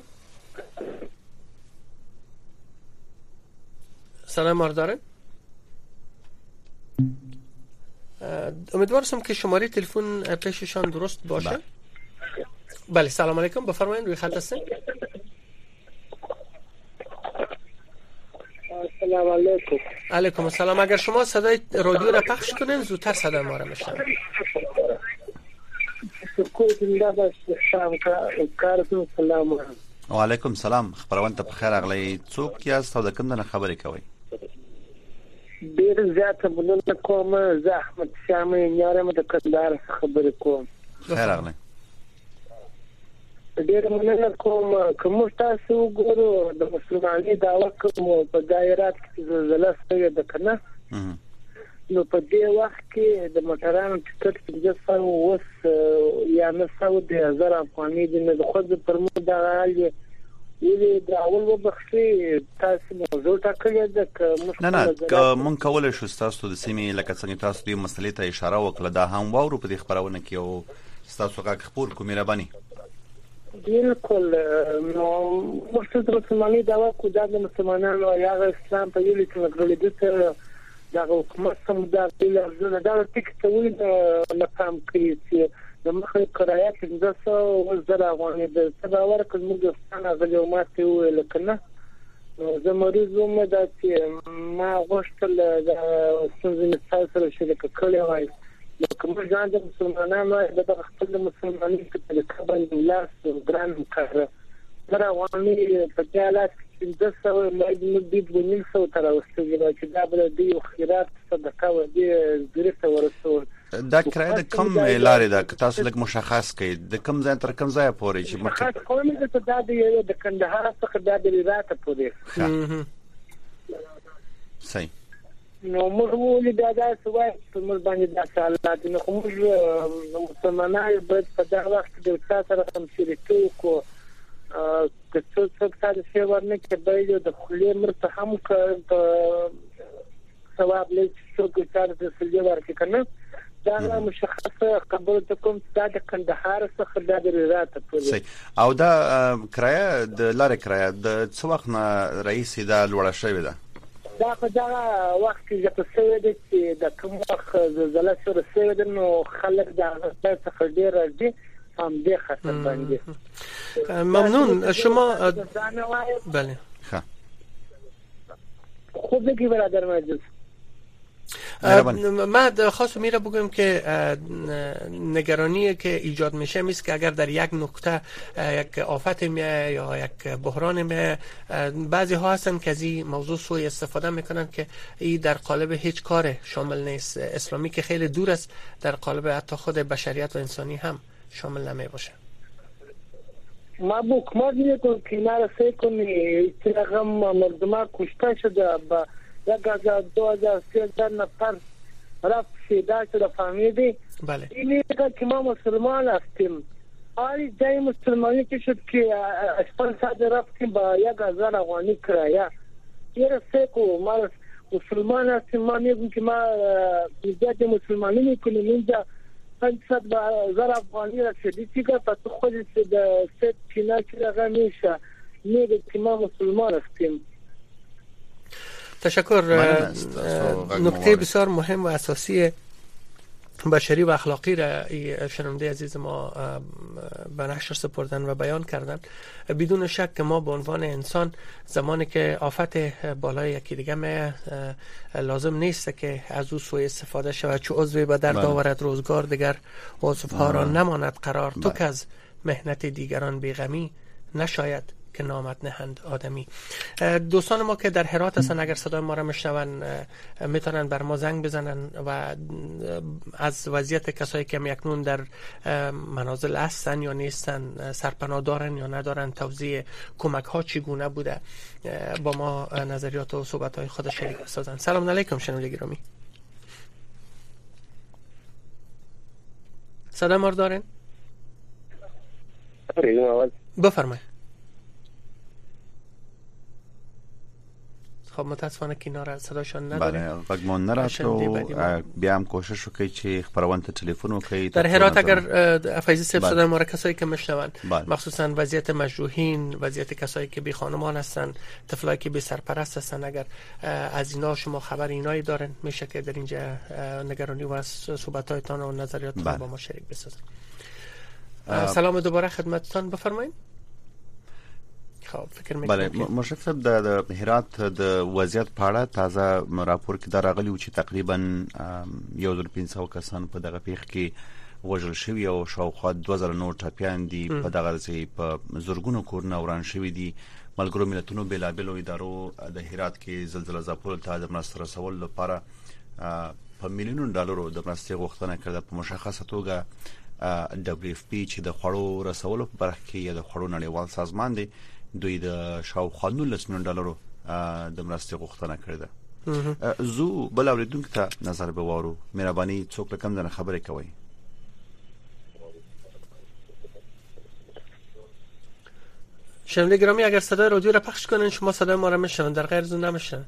سلام دارن. امیدوارم که شماره تلفن پیششان درست باشه. بله سلام علیکم، بفرمایید روی خط هستین. سلام علیکم. علیکم السلام. اگر شما صدای رادیو را پخش کنین زودتر صدای ما را میشنویم. و علیکم سلام. خبرونه ته بخیر اغلی. څوک یاست او د کوم نه خبرې کوي؟ ډیر زیاته مننه کوم. زه احمد شامي یارم د کندهار خبرې کوم. خیر اغلی. ډیر مننه کوم. کوم تاسو ګورو د مسلمانۍ دعوه کوم په دایرات کې زلزلہ ستګه د کنه نو په دې وخت کې د موټرانو ټیکټ 1500 یا 900 افغاني د خود پر مو د غالي ویلې دا اول وبخښي تاسو موضوع ټاکلې ده که نه مونږ کولای شو تاسو د سیمې لکه څنګه تاسو د مسلې ته اشاره وکړه دا هم واورو په دې خبرونه کې او تاسو غږ خپور کوم مهرباني بالکل نو مرشد مسلمانۍ دا وکړه د مسلمانانو یا اسلام په یوه کې نګرلې دا حکومت سم دا د ټیکټ ویل نه پام کوي چې د مخه کرایه 1500 افغاني د تباور کوم د ستانه غلو ماته ویل کنه نو زه مریض وم دا چې ما غوښتل د څنګه مثال شریک کړی وای نو کوم ځان د مسلمانانو د خپل مسلمانۍ په کابل ولاس ګران کړ تر افغاني په حالات کې د څو مې د بنین سو تر اوسه چې دا بل دی خیرات صدقه و دی ګرفته ورسول دا کرایه د کم لارې ده که تاسو لږ مشخص کړئ د کم ځای تر کم ځای پورې چې مخکې کوم د دا د کندهار څخه د هرات پورې صحیح نو موږ ولې دا سوای په موږ باندې د حالات نو موږ مسلمانانو باید په دا وخت د تاسو سره هم شریکو کو که څوک تاسو څه ورنه کې باید د خلې مرته هم ثواب لږ څوک تاسو څه ورکړي کنه دا مشخصه خبره ته کوم د کندهار څخه د هرات پورې او دا کرایه د لارې کرایه د څو وخت نه رئیس دا لوړه شوې ده دا په دا وخت کې چې څه دي چې د کوم وخت زلزلہ سره څه دي نو خلک دا څخه ډیر راځي هم دې خطر باندې ممنون شما بله خوب بگی برادر مجلس من خواستم میره بگم که نگرانی که ایجاد میشه میست که اگر در یک نقطه یک آفت میه یا یک بحران میه بعضی ها هستن که از این موضوع سوء استفاده میکنن که این در قالب هیچ کار شامل نیست اسلامی که خیلی دور است در قالب حتی خود بشریت و انسانی هم شامل نمی باشه ما با حکومت میگم که اینا سعی کنی که رقم مردم کشته شده با 2013 نفر رفت شهید شده فهمیدی بله اینه که ما مسلمان هستیم آری جای مسلمانی که شد که اشپان ساده رفتیم با 1000 افغانی کرایه یه سیکو ما مسلمان هستیم ما میگم که ما ایجاد مسلمانی میکنیم اینجا 500,000 افغانی رسیدی چیکار پس خودش د ست چینا که رقم میشه میگه که ما مسلمان هستیم تشکر نکته بسیار مهم و اساسی بشری و اخلاقی را شنونده عزیز ما به نشر سپردن و بیان کردن بدون شک که ما به عنوان انسان زمانی که آفت بالای یکی دیگه می لازم نیست که از او سوء استفاده شود چو عضوی به درد آورد روزگار دیگر عضوها را نماند قرار تو که از مهنت دیگران بیغمی نشاید که نامت نهند آدمی. دوستان ما که در هرات هستن اگر صدای ما را میشنون میتونن بر ما زنگ بزنن و از وضعیت کسایی که اکنون در منازل هستن یا نیستن سرپناه دارن یا ندارن توزیع کمک ها چگونه بوده با ما نظریات و صحبت های خود شریک بسازن. سلام علیکم شنونده گرامی. صدا ما رو دارین؟ بفرمایید. خب متاسفانه که اینا را صداشان نداریم. بله وقت نرفت و بیا هم کوشش وکړي چې خبرونه ته تلفن وکړي. در هرات اگر فیضی صاحب صدای ما را کسایی که میشنون مخصوصا وضعیت مجروحین، وضعیت کسایی که بی خانمان هستن، طفلایی که بی سرپرست هستن، اگر از اینا شما خبر اینایی دارن میشه که در اینجا نگرانی و صحبت‌هایتان و نظریاتتان با ما شریک بسازن. سلام دوباره خدمتتان بفرمایید. بله مشرف صاحب د هرات د وضعیت په اړه تازه راپور کې دا راغلی و چې تقریبا 1500 کسان په دغه پیښ کې وژل شوي او شاوخوا 2000 نور ټپیان دي په دغه ځای په زورګونو کورونه وران شوي دي. ملګرو ملتونو بېلابېلو ادارو د هرات کې زلزلې ځپلو ته د مرستې رسولو لپاره په میلیونونو ډالرو د مرستې غوښتنه کړې په مشخصه توګه WFP چې د خوړو رسولو په برخه کې یا د خوړو نړیوال سازمان دی دوی د شاوخوا 19 میلیون ډالرو د مرستې غوښتنه کړې ده. زو بل اوریدونکو ته نظر به وارو مهرباني څوک کم دنه خبرې کوي. شنونده گرامی اگر صدای رادیو را پخش کنین شما صدای ما را میشنون، در غیر از اون نمیشنون.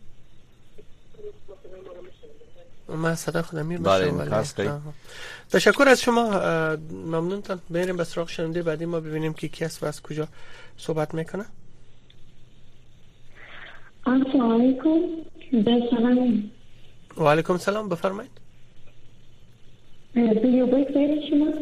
من صدای خودم میشنم. تشکر از شما، ممنونتان. بریم به سراغ شنونده بعدی ما ببینیم که کی است و از کجا صحبت میکنه. السلام علیکم. سلام. و علیکم سلام، بفرمایید. ویدیو بایک شما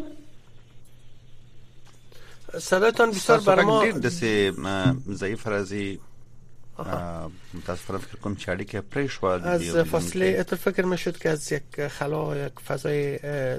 صداتان بسیار بر ما دسته ضعیف رازی متاسفانه فکر کنم چاڑی که پریش و از فاصله اتر فکر میشد که از یک خلا یک فضای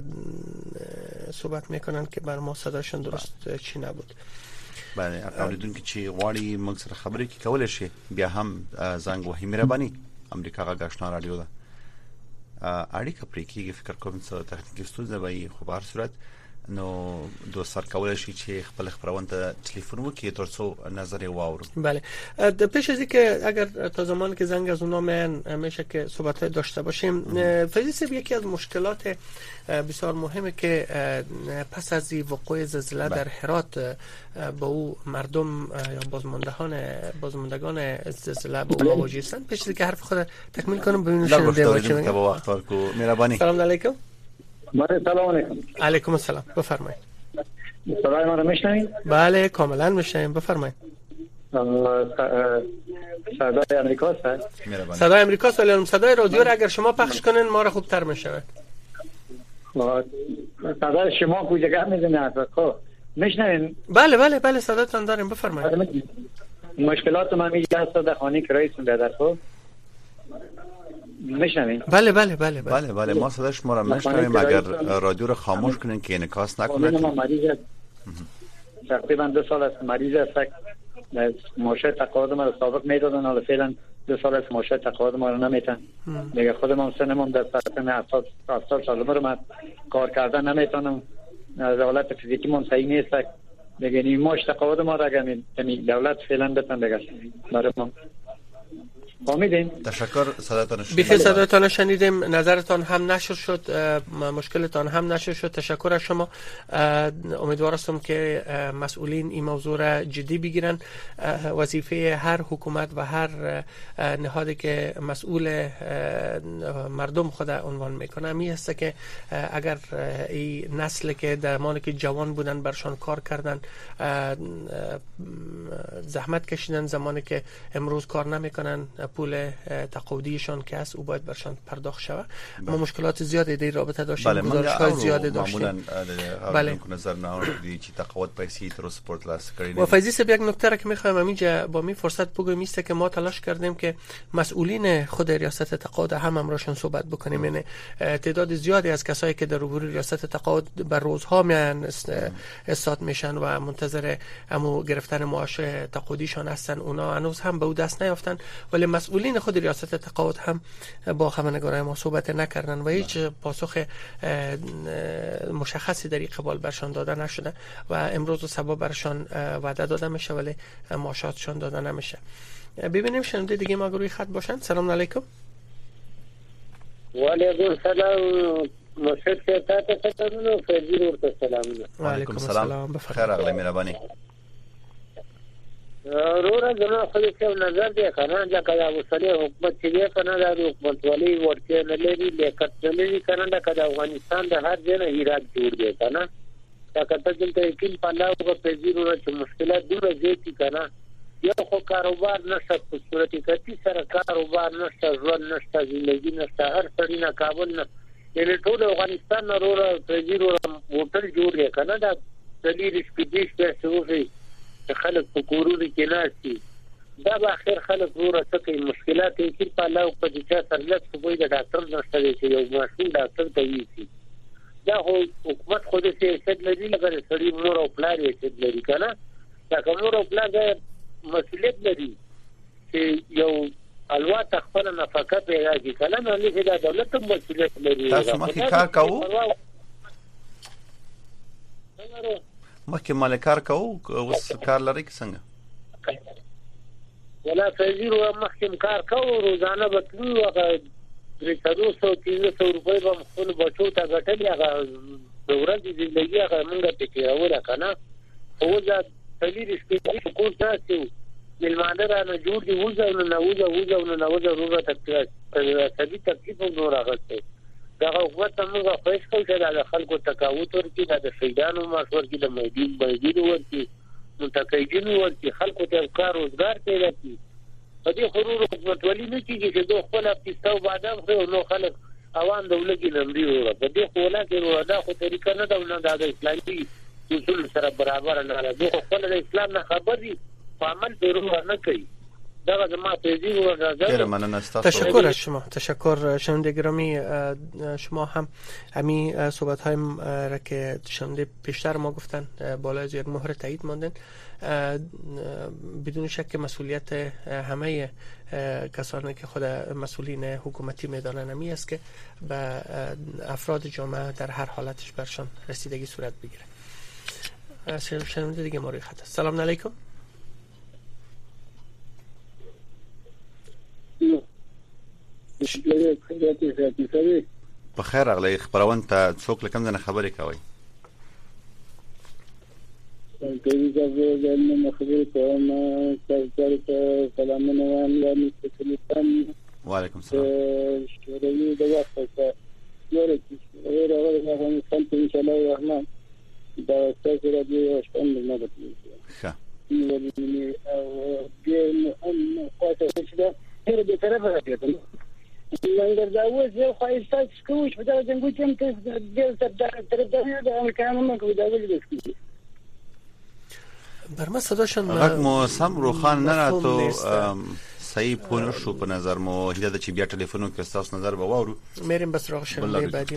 صحبت میکنن که بر ما صداشون درست چی نبود. بله اوریدونکو چې غواړي موږ سره خبرې کولای شي بیا هم زنګ وهي مهرباني امریکا غا غاښنا رادیو ده اړیکه پرې کیږي فکر کوم څه تخنیکی ستونزه وي خو بهر صورت نو دوستان کولای شي چې خپل خبرونه ته تلیفون وکړي ترڅو نظر واورو. بله پیش از اینکه اگر تا زمانی که زنگ از اونا میشه که صحبت داشته باشیم، فیضی صاحب یکی از مشکلات بسیار مهمه که پس از وقوع زلزله در هرات با او مردم یا بازماندگان زلزله با او مواجه هستند. پیش از اینکه حرف خود تکمیل کنم ببینیم شنونده ما چی میگن. سلام علیکم. سلام علیکم. علیکم السلام، بفرمایید. صدای ما رو میشنوید؟ بله کاملا میشنویم، بفرمایید. صدای امریکاست؟ صدای امریکاست، ولی صدای رادیو را اگر شما پخش کنین ما را خوبتر میشود. صدای شما کجا میزنه؟ خب میشنوین؟ بله بله بله صداتون داریم، بفرمایید. مشکلات من میگه است در خانه کرایتون در خب میشنوین؟ بله بله بله بله بله ما صدای شما را میشنویم. اگر رادیو را خاموش کنین که انعکاس نکنه. من مریض تقریبا 2 سال است مریض است. ماشه تقاعد ما رو سابق میدادن، حالا فعلا 2 سال است ماشه تقاعد ما رو نمیتن. دیگه خودم سنم در سن 70 سال من کار کردن نمیتونم، از حالت فیزیکی من صحیح نیست. دیگه این ماش تقاعد ما را اگر دولت فعلا بتن دیگه برای ما فهمیدین؟ تشکر. صداتون بخیر صداتون شنیدیم، نظرتان هم نشر شد، مشکلتان هم نشر شد. تشکر از شما. امیدوار هستم که مسئولین این موضوع را جدی بگیرن. وظیفه هر حکومت و هر نهادی که مسئول مردم خود عنوان میکنه می است که اگر این نسل که در زمانی که جوان بودن برشان کار کردن، زحمت کشیدن، زمانی که امروز کار نمیکنن پول تقاعدیشان که است او باید برشان پرداخت شود. ما مشکلات زیادی در رابطه داشتیم، گزارش‌های زیادی داشتیم. بله نظر نه چی تقاعد پیسې تر سپورت لاس کړی. و فیضی صاحب یک نکته را که میخوایم همینجا با می فرصت بگویم است که ما تلاش کردیم که مسئولین خود ریاست تقاعد هم امراشون صحبت بکنیم. یعنی تعداد زیادی از کسایی که در روبروی ریاست تقاعد بر روزها میان استاد میشن و منتظر همو گرفتن معاش تقاعدیشان هستن، اونا هنوز هم به او دست نیافتن، ولی مسئولین خود ریاست تقاعد هم با خبرنگارای ما صحبت نکردن و هیچ پاسخ مشخصی در این قبال برشان داده نشده و امروز و صبح برشان وعده داده میشه ولی معاشاتشان داده نمیشه. ببینیم شنونده دیگه ما روی خط باشن. سلام علیکم. و علیکم السلام. مرشد شهرت سلام و فضیل ورته سلام. و علیکم السلام. بخیر اغلی مهربانی. رورا زما خو دې نظر دی کنه دا کله وسلې حکومت چې کنه دا حکومت والی ورته نه لري لیکت نه لري کنه دا کله افغانستان د هر ځای نه هیرات جوړ دی کنه دا کته چې کله په لاو په پیژیرو چې مشکلات دوه زیاتی کنه یو خو کاروبار نشته، په صورت کې سره کاروبار نشته، ژوند نشته، ژوندۍ نشته، هر څړي نه کابل نه یعنی ټول افغانستان نه رورا پیژیرو هوټل جوړ دی کنه دا دلیل سپیډیش په سوفي خلک په کورونو کې ناشتي دا به اخر خلک ورته کوي مشکلات یې چې په لاو په دې چې سره لږ څه د ډاکټر نشته چې یو ماشوم ډاکټر ته ویسي دا حکومت خو دې څه لري لکه سړي مور او پلار یې څه لري کنه دا مور او پلار د مسؤلیت لري چې یو الوات خپل نفقه پیدا کړي کله نو نه دا دولت هم مسؤلیت لري. تاسو مخکې کار کوو مخکې مال کار کوو اوس کار لري څنګه؟ ولا فزیر او مخکم کار کوو روزانه به تلو هغه 300 روپۍ به خپل بچو ته ګټلې هغه د ورځې زندګي هغه موږ ته تېروله که نه خو اوس څلېرې شپې په کور ناست یو مېلمانه رانه جوړ دي وځه وروره عصبي تکلیف هم نور اخیستی دغه حکومت ته موږ خواهش کوو چې دا د خلکو تقاوت ورکړي دا د شهیدانو معاش ورکړي د مېډینو ورکړي متقاعدینو ورکړي خلکو ته کار روزګار پیدا کړي په دې غرور حکومتولي نه کېږي چې دوی خپله پیسته او بادام خوري او نو خلک عوام د ولږي نمرې وروره په دې خو ولکې وروره دا خو طریقه نه ده او نه دا د اسلامي اصول سره برابره نه ده دوی خو خپله د اسلام نه خبر دي په عمل پرې وروره نه کوي دغه زما پیزی و تشکر از شما. تشکر شنونده گرامی. شما هم همین صحبت های را که شنونده پیشتر ما گفتن بالای از یک مهر تایید ماندن. بدون شک مسئولیت همه کسانی که خود مسئولین حکومتی میدانن همی است که به افراد جامعه در هر حالتش برشان رسیدگی صورت بگیره. شنونده دیگه ما روی خط است. سلام علیکم. په خیر راغلی خبرونه ته څوک لکم نه خبرې کوي وعلیکم السلام لنګر دا اوس یو خواهشات کوو چې په دغه جنګو کې هم طرفداري د امریکایانو نه کوي دا ولې داسې بر ما صداشان غږ مو سم روخان نه راتو صحیح پونه شو په نظر مو هیله چې بیا ټلیفونو کې تاسو نظر به واورو میرم بس راغ شنبه بعدی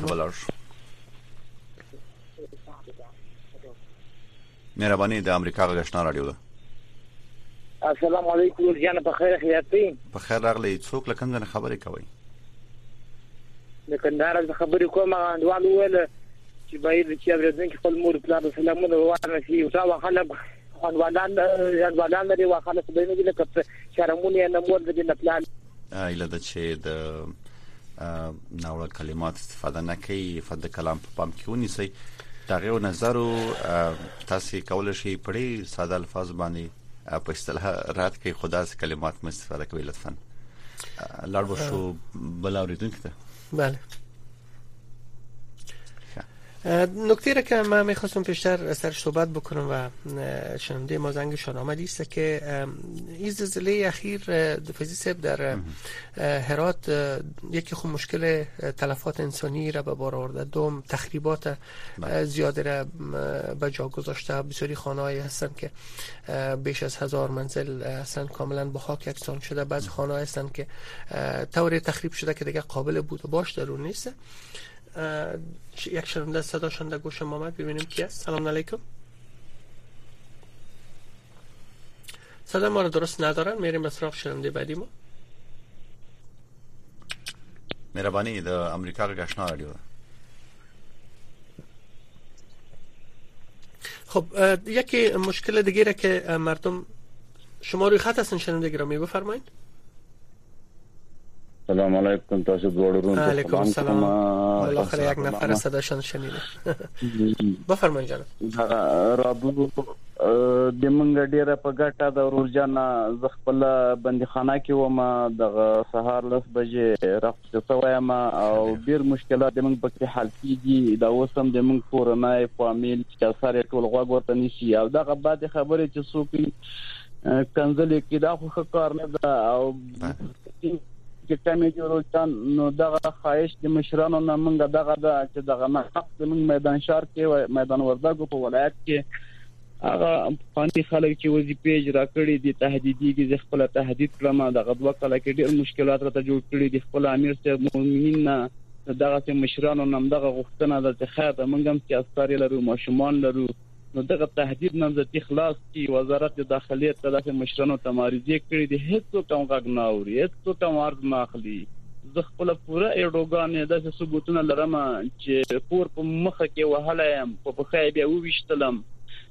مهرباني د امریکا غږ رادیو ده. السلام علیکم جان په خیر خیاطین په خیر راغلی څوک لکم نه خبرې کوي د کندهار د خبرې کوم اندوال ویل چې باید چې اورېدل کې خپل مور پلان سلامونه وانه شي او تا خلک خوانوالان لري واخله په دې کې لکه شرمونه نه مور د پلان ایله د چې د ناوړه کلمات استفاده نه کوي فد کلام په پام کې ونیسي دغه نظر تاسو کول شي پړې ساده الفاظ باندې په اصطلاح رات کې خدا سے کلمات مې استفاده کوي لطفا لاړ وشو بل اوریدونکو ته بله نکته را که من میخواستم پیشتر سر صحبت بکنم و شنونده ما زنگشان آمده است که این زلزله اخیر فیضی صاحب در هرات یکی خوب مشکل تلفات انسانی را به بار آورده دوم تخریبات زیاده را به جا گذاشته بسیاری خانه‌ای هستن که بیش از 1000 منزل هستن کاملا با خاک یکسان شده بعضی خانه‌ها هستن که طوری تخریب شده که دیگه قابل بود و باش درون نیست یک شنونده صداشون در گوش ما آمد ببینیم کی است. سلام علیکم. صدا ما رو درست ندارن میریم به سراغ شنونده بعدی ما. مهربانی د امریکا غږ رادیو. خب یکی مشکل دیگه را که مردم شما روی خط هستن شنونده گرامی بفرمایید. سلام علیکم تاسو ګورون علیکم السلام الله خیر یک نفر صداشون شنیده بفرمایئ جناب رابو د منګ ډیره په ګټه د ورجانا زخپل بندخانه کې و ما د سهار لس بجې راځه وایم او ډیر مشکلات د منګ په حال کېږي دا اوسم د منګ کورنۍ فامیل چې سره ټول غوږ ورته نشي او دغه بعد خبرې چې څوک کنځلې کې دا خو کار نه ده او چې کمه جوړولتان نو دغه خواهش د مشرانو نه منګه دغه د چې دغه حق د میدان شهر کې میدان وردګو په ولایت کې هغه فانی خلک چې وظیفه اجرا کړې دي تهدیدي کې خپل تهدید کړم دغه دوه کله کې ډېر مشکلات راته جوړ کړې دي خپل امیر صاحب مؤمنین دغه مشرانو نم دغه غوښتنه ده چې خیر منګم چې اسکار لرو ماشومان لرو نو دغه تهدید نامزدي خلاص کی وزارت داخليه ته مشرانو تماریزي کړې دي هیڅ کوم غږ نه اوري هیڅ کوم ارز نه اخلي زه خپل پوره ایډوګان د ثبوتونه لرم چې پور په مخه کې وهلایم په خای بیا وښتلم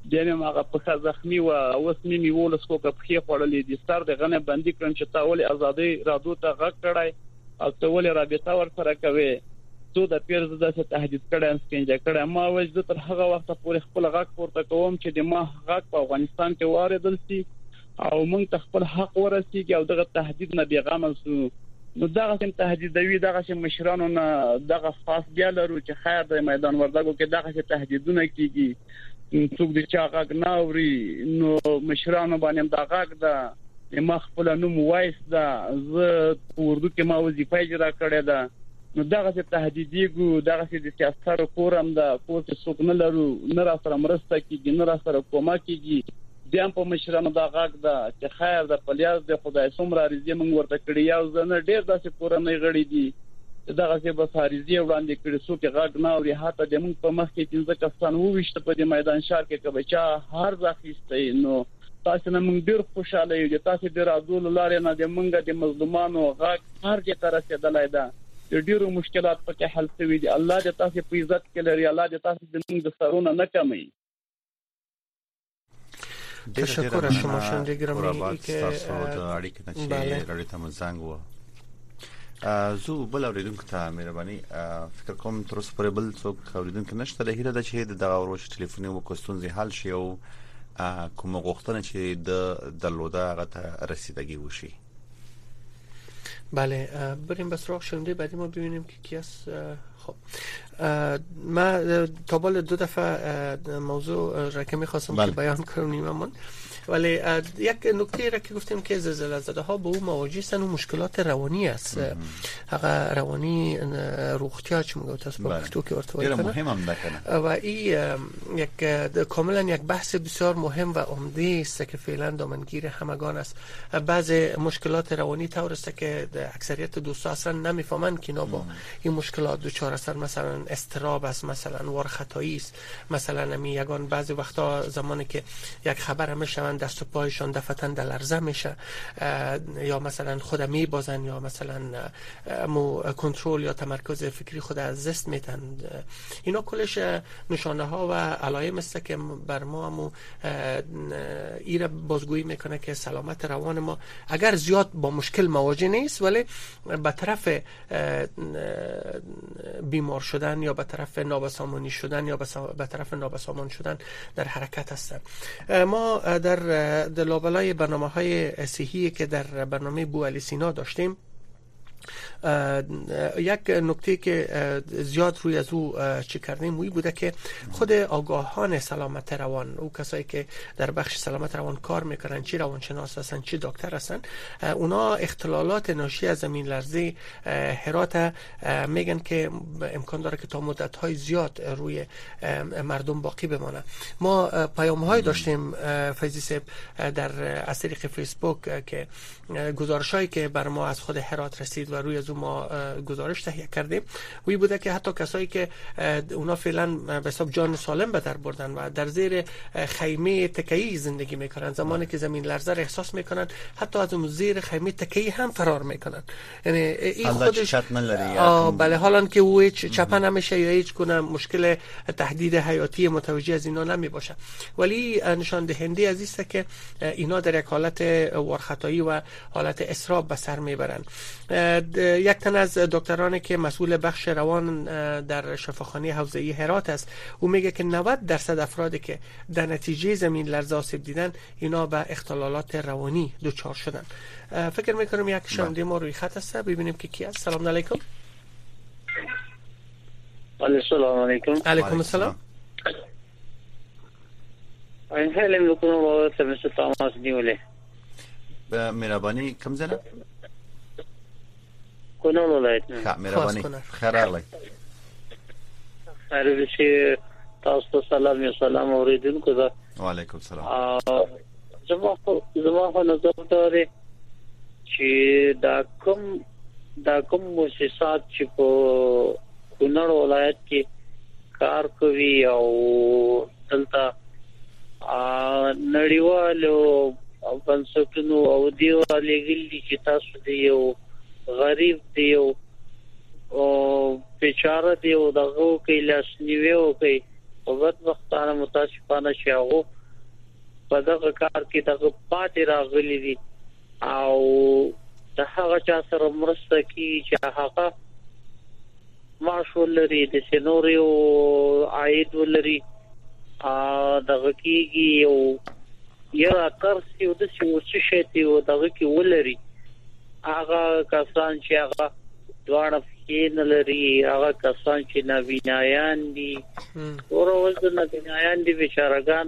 دیم هغه په زخمی و اوس مې ولس کو په خړلې دي سر د غنه بندي کړم چې تاول ازادي رادو ته غږ کړای او تاول رابطه ور سره کوي زه د پیر زده څخه تهدید کړم سپینځه کړم ما وځ تر هغه وخت پورې خپل غږ پورته کوم چې د ما غږ په افغانستان کې واردل شي او موږ ته خپل حق ورسیږي او دغه تهدید نه بیغمه سو نو دغه سم تهدیدوي دغه سم مشرانو نه دغه خاص بیا لرو چې خیر د میدان وردګو کې دغه سم تهدیدونه کیږي څوک د چا غږ نه اوري نو مشرانو باندې د غږ د ما خپل نوم وایس دا زه اردو کې ما وظیفه اجرا کړې ده نو دغه تهدیدیګو دغه د سیاست کورم دا کوڅ څوک نه لرو نه را سره مرسته کیږي نه را سره کومه کیږي بیا په مشرانو دا غږ دا چې خیر د پلیاز د خدای څومره رضی موږ ورته کړی یو زنه ډیر داسې کورنۍ غړي دي دغه څه به فارزي وړاندې کړي څوک غږ نه اوري حتی د موږ په مخ کې 15 کسان وويشته په میدان شار کې کبه چا هر ځخیسته نو تاسو نه موږ ډیر خوشاله یو چې تاسو ډیر عدالت لارې نه د موږ د مظلومانو غږ هر ځای ته رسیدلای ده ډیرو مشکلات پکې حل شوي دي الله دې تاسو په عزت کې لري الله دې تاسو د موږ د سرونه نه کمي تشکر از شما شنونده گرامی که اړیکې نه چې لړۍ ته مزنګ و زو بل اوریدونکو ته مهرباني فکر کوم تر اوسه پورې بل څوک اوریدونکو نشته د هیله د چې د اوروش ټلیفوني وکستونځي حل شي او کوم غوښتنه چې د دلوده هغه ته رسیدگی وشي بله بریم به سراغ شنونده بعدی ما ببینیم که کی است. خب ما تا بال 2 دفعه موضوع را که میخواستم که بیان کنیم ولی یک نکته را که گفتیم که زلزله زده ها به اون مواجه هستن و مشکلات روانی است هغه روانی روغتیا چې موږ تاسو په پښتو کې ورته وایو مهم هم ده و این یک کاملا یک بحث بسیار مهم و عمده است که فعلا دامنگیر همگان است. بعض مشکلات روانی طور است که اکثریت دوستا اصلا نمیفهمند که اینا با این مشکلات دچار هستند، مثلا اضطراب است، مثلا وارخطایی است، مثلا می یگان بعضی وقتا زمانی که یک خبر میشوند دست و پایشان دفعتاً در لرزه میشه یا مثلا خود میبازن یا مثلا کنترل یا تمرکز فکری خود از دست میدن. اینا کلش نشانه ها و علائم است که بر ما هم ایره بازگویی میکنه که سلامت روان ما اگر زیاد با مشکل مواجه نیست ولی به طرف بیمار شدن یا به طرف نابسامانی شدن یا به طرف نابسامان شدن در حرکت هستند. ما در لابلای برنامه‌های صحی که در برنامه بو علی سینا داشتیم یک نکته که زیاد روی از او چی کردیم وی بوده که خود آگاهان سلامت روان، او کسایی که در بخش سلامت روان کار میکنن، چی روانشناس هستن چی دکتر هستن، اونا اختلالات ناشی از زمین لرزه هرات میگن که امکان داره که تا مدت‌های زیاد روی مردم باقی بمانه. ما پیام‌های داشتیم فیضی صاحب در از طریق فیسبوک که گزارشایی که بر ما از خود هرات رسید و روی از ما گزارش تهیه کردیم وی بوده که حتی کسایی که اونا فعلا به حساب جان سالم به در بردن و در زیر خیمه تکه‌ای زندگی میکنن، زمانی که زمین لرزه را احساس میکنن حتی از اون زیر خیمه تکه‌ای هم فرار میکنن. یعنی این خودش بله حالا که او هیچ چپه نمیشه یا هیچ گونه مشکل تهدید حیاتی متوجه از اینا نمیباشه، ولی نشان دهنده از است که اینا در یک حالت وارخطایی و حالت اضطراب به سر میبرن. یک تن از دکترانی که مسئول بخش روان در شفاخانه حوزه‌ای هرات است او میگه که 90% افرادی که در نتیجه زمین لرزه آسیب دیدن اینا به اختلالات روانی دچار شدن. فکر میکنم یک شنونده ما روی خط است، ببینیم که کی است. سلام علیکم. السلام علیکم. علیکم السلام. این خیلی میکنم با سمس تماس نیوله به مهربانی کم زنه کنال ولایت نه مهربانی خیر راغلی خیر بشي تاسو سلام یا سلام اوریدونکو دا وعلیکم السلام. زما په نظر ته چې دا کوم مؤسسات چې په کنړ ولایت کې کار کوي او دلته نړیوالو او بنسټونو او دیوالې ګلې چې تاسو دی یو غریب دی او بیچاره دی او دغه کې لاس نیوي او کې او بدبختانه متاسفانه چې هغه په دغه کار کې دغه پاتې راغلي دي او د هغه چا سره مرسته کوي چې هغه معاش ولري د سينوريو عاید ولري دغه کېږي او یا ترسي او د څه شي ته دغه کې ولري هغه کسان چې هغه دوانه کین لري هغه کسان چې نوینایان دي اورول د نوینایان دي بیچارهګان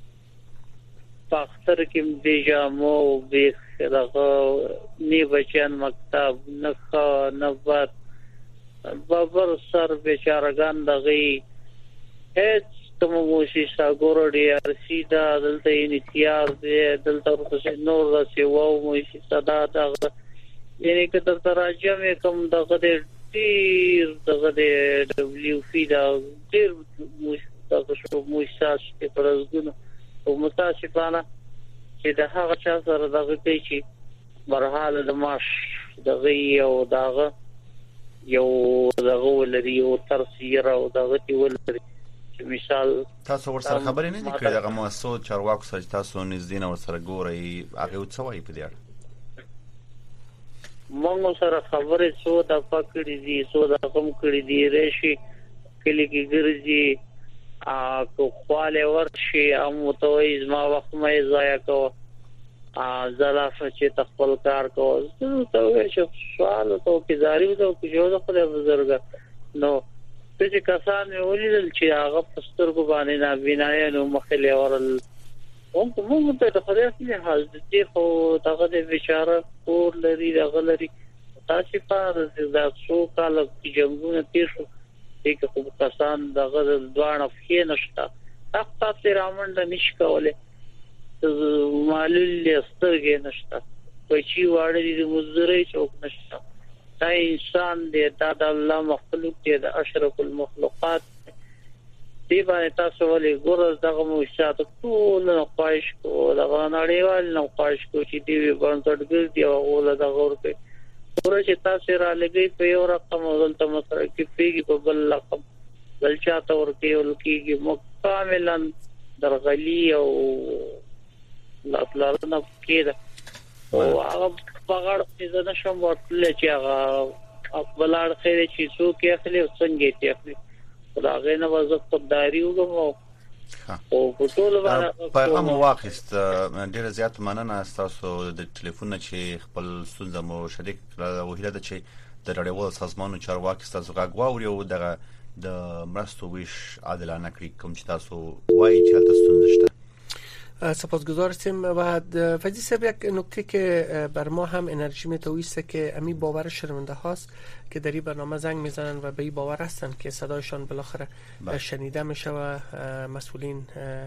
پاختر کې دیجامو به دغه نی بچن مکتب نخ نبات بابر سر بیچارهګان دغه هیڅ کوم موسسه ګور ډي ار سي دا دلته انتیار دی دلته ورته نور راسي وو موسسه دا دغه یعنی که تر تراجم کوم دغه ډیر دغه دبليو پی دا ډیر دغه شو موسسه چې پرزګنو او متاسفانه چې د هغه چا سره دغه کوي چې مرحله د ماش دغه یو دغه ولري او ترسیره او دغه ولري مثال تاسو ورسره خبرې نه کړئ دغه مؤسسو چارواکو سره تاسو نږدې نه ورسره ګورئ هغه څه وایي په دې اړه مونږ سره خبرې څو د پکړې دي څو د کوم کړې دي رشي کلی کې ګرځي کو خواله ورشي او متوي ما وخت مې ضایع کو زلافه چې تخپل کار کو ته چې سوال ته کې زاري ته کې جو د خپل بزرګ نو چې کسان ولیدل چې هغه پستر کو باندې نه بنای نو مخله ورل موږ ته د خدای په حال دې خو دغه د بیچاره کور لري دغه لري تاسو په دا څو کال کې جنگونه تیر شو چې خو کسان دغه دوانه فيه نشته تاسو رامنډ نشکوله مالل سترګې نشته پچی واړې د مزدوري چوک نشته دا انسان دې دا د الله مخلوق دې د اشرف المخلوقات دی باندې تاسو ولې ګورز دغه موشات ټول نو خواهش کو دغه نړیوال نو خواهش کو چې دی بنځړګر دی او له دغه ورته ورته تاسو را لګي په یو رقم ولته مسره کې پیږي په بل رقم بل چاته ورته ولکیږي مکملا درغلی او لارنه کېده او هغه بغړ چې نه شم ورتل چې هغه خپل اړخې چې څوک یې اخلي او څنګه یې اخلي دا غنه وظیفه خداري وګمو او په ټول باندې پیغام واخیست ډیر زیات مننه تاسو د ټلیفون چې خپل ستونزه مو شریک وهله د چې د نړیوال سازمانونو چارواکي تاسو غواړي او دغه د مرستو ویش عادلانه کړی کوم چې تاسو وایي چې تاسو ستونزه شته سپاسگزار هستیم و فیضی صاحب یک نکته که بر ما هم انرژی میتویسته که امی باور شنونده هاست که در این برنامه زنگ میزنن و به این باور هستن که صدایشان بالاخره شنیده میشه و مسئولین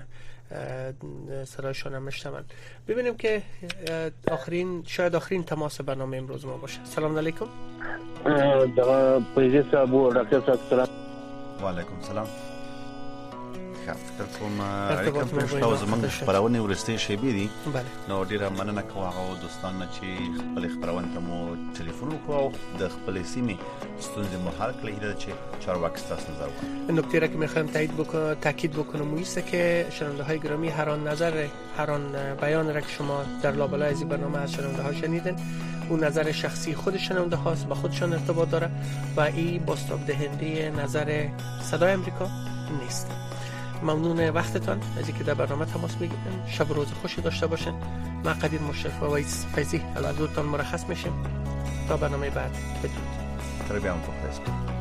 صدایشان هم میشنون. ببینیم که شاید آخرین تماس برنامه امروز ما باشه. سلام علیکم. فیضی صاحب و ډاکټر صاحب سلام. و علیکم سلام. فکر کوم اړیکه پښتو زموږ خبرونه ورستي شي بي نو ډیره مننه کوم هغه دوستان چې خپل خبرونه ته مو ټلیفون وکړو د خپل سیمې ستونزې مو حل کړې چې چارواکي تاسو نظر وکړي. نکته را که میخوایم تاکید بکنم است که شنونده های گرامی هر آن نظر هر آن بیان را که شما در لابلای از این برنامه از شنونده ها شنیدن اون نظر شخصی خود شنونده هاست با خودشان ارتباط داره و این بازتاب دهنده نظر صدای امریکا نیست. ممنون وقتتان از اینکه در برنامه تماس میگیرین. شب و روز خوشی داشته باشین. من قدیر مشرف و فیضی الان مرخص میشیم تا برنامه بعد. بدرود. تربیت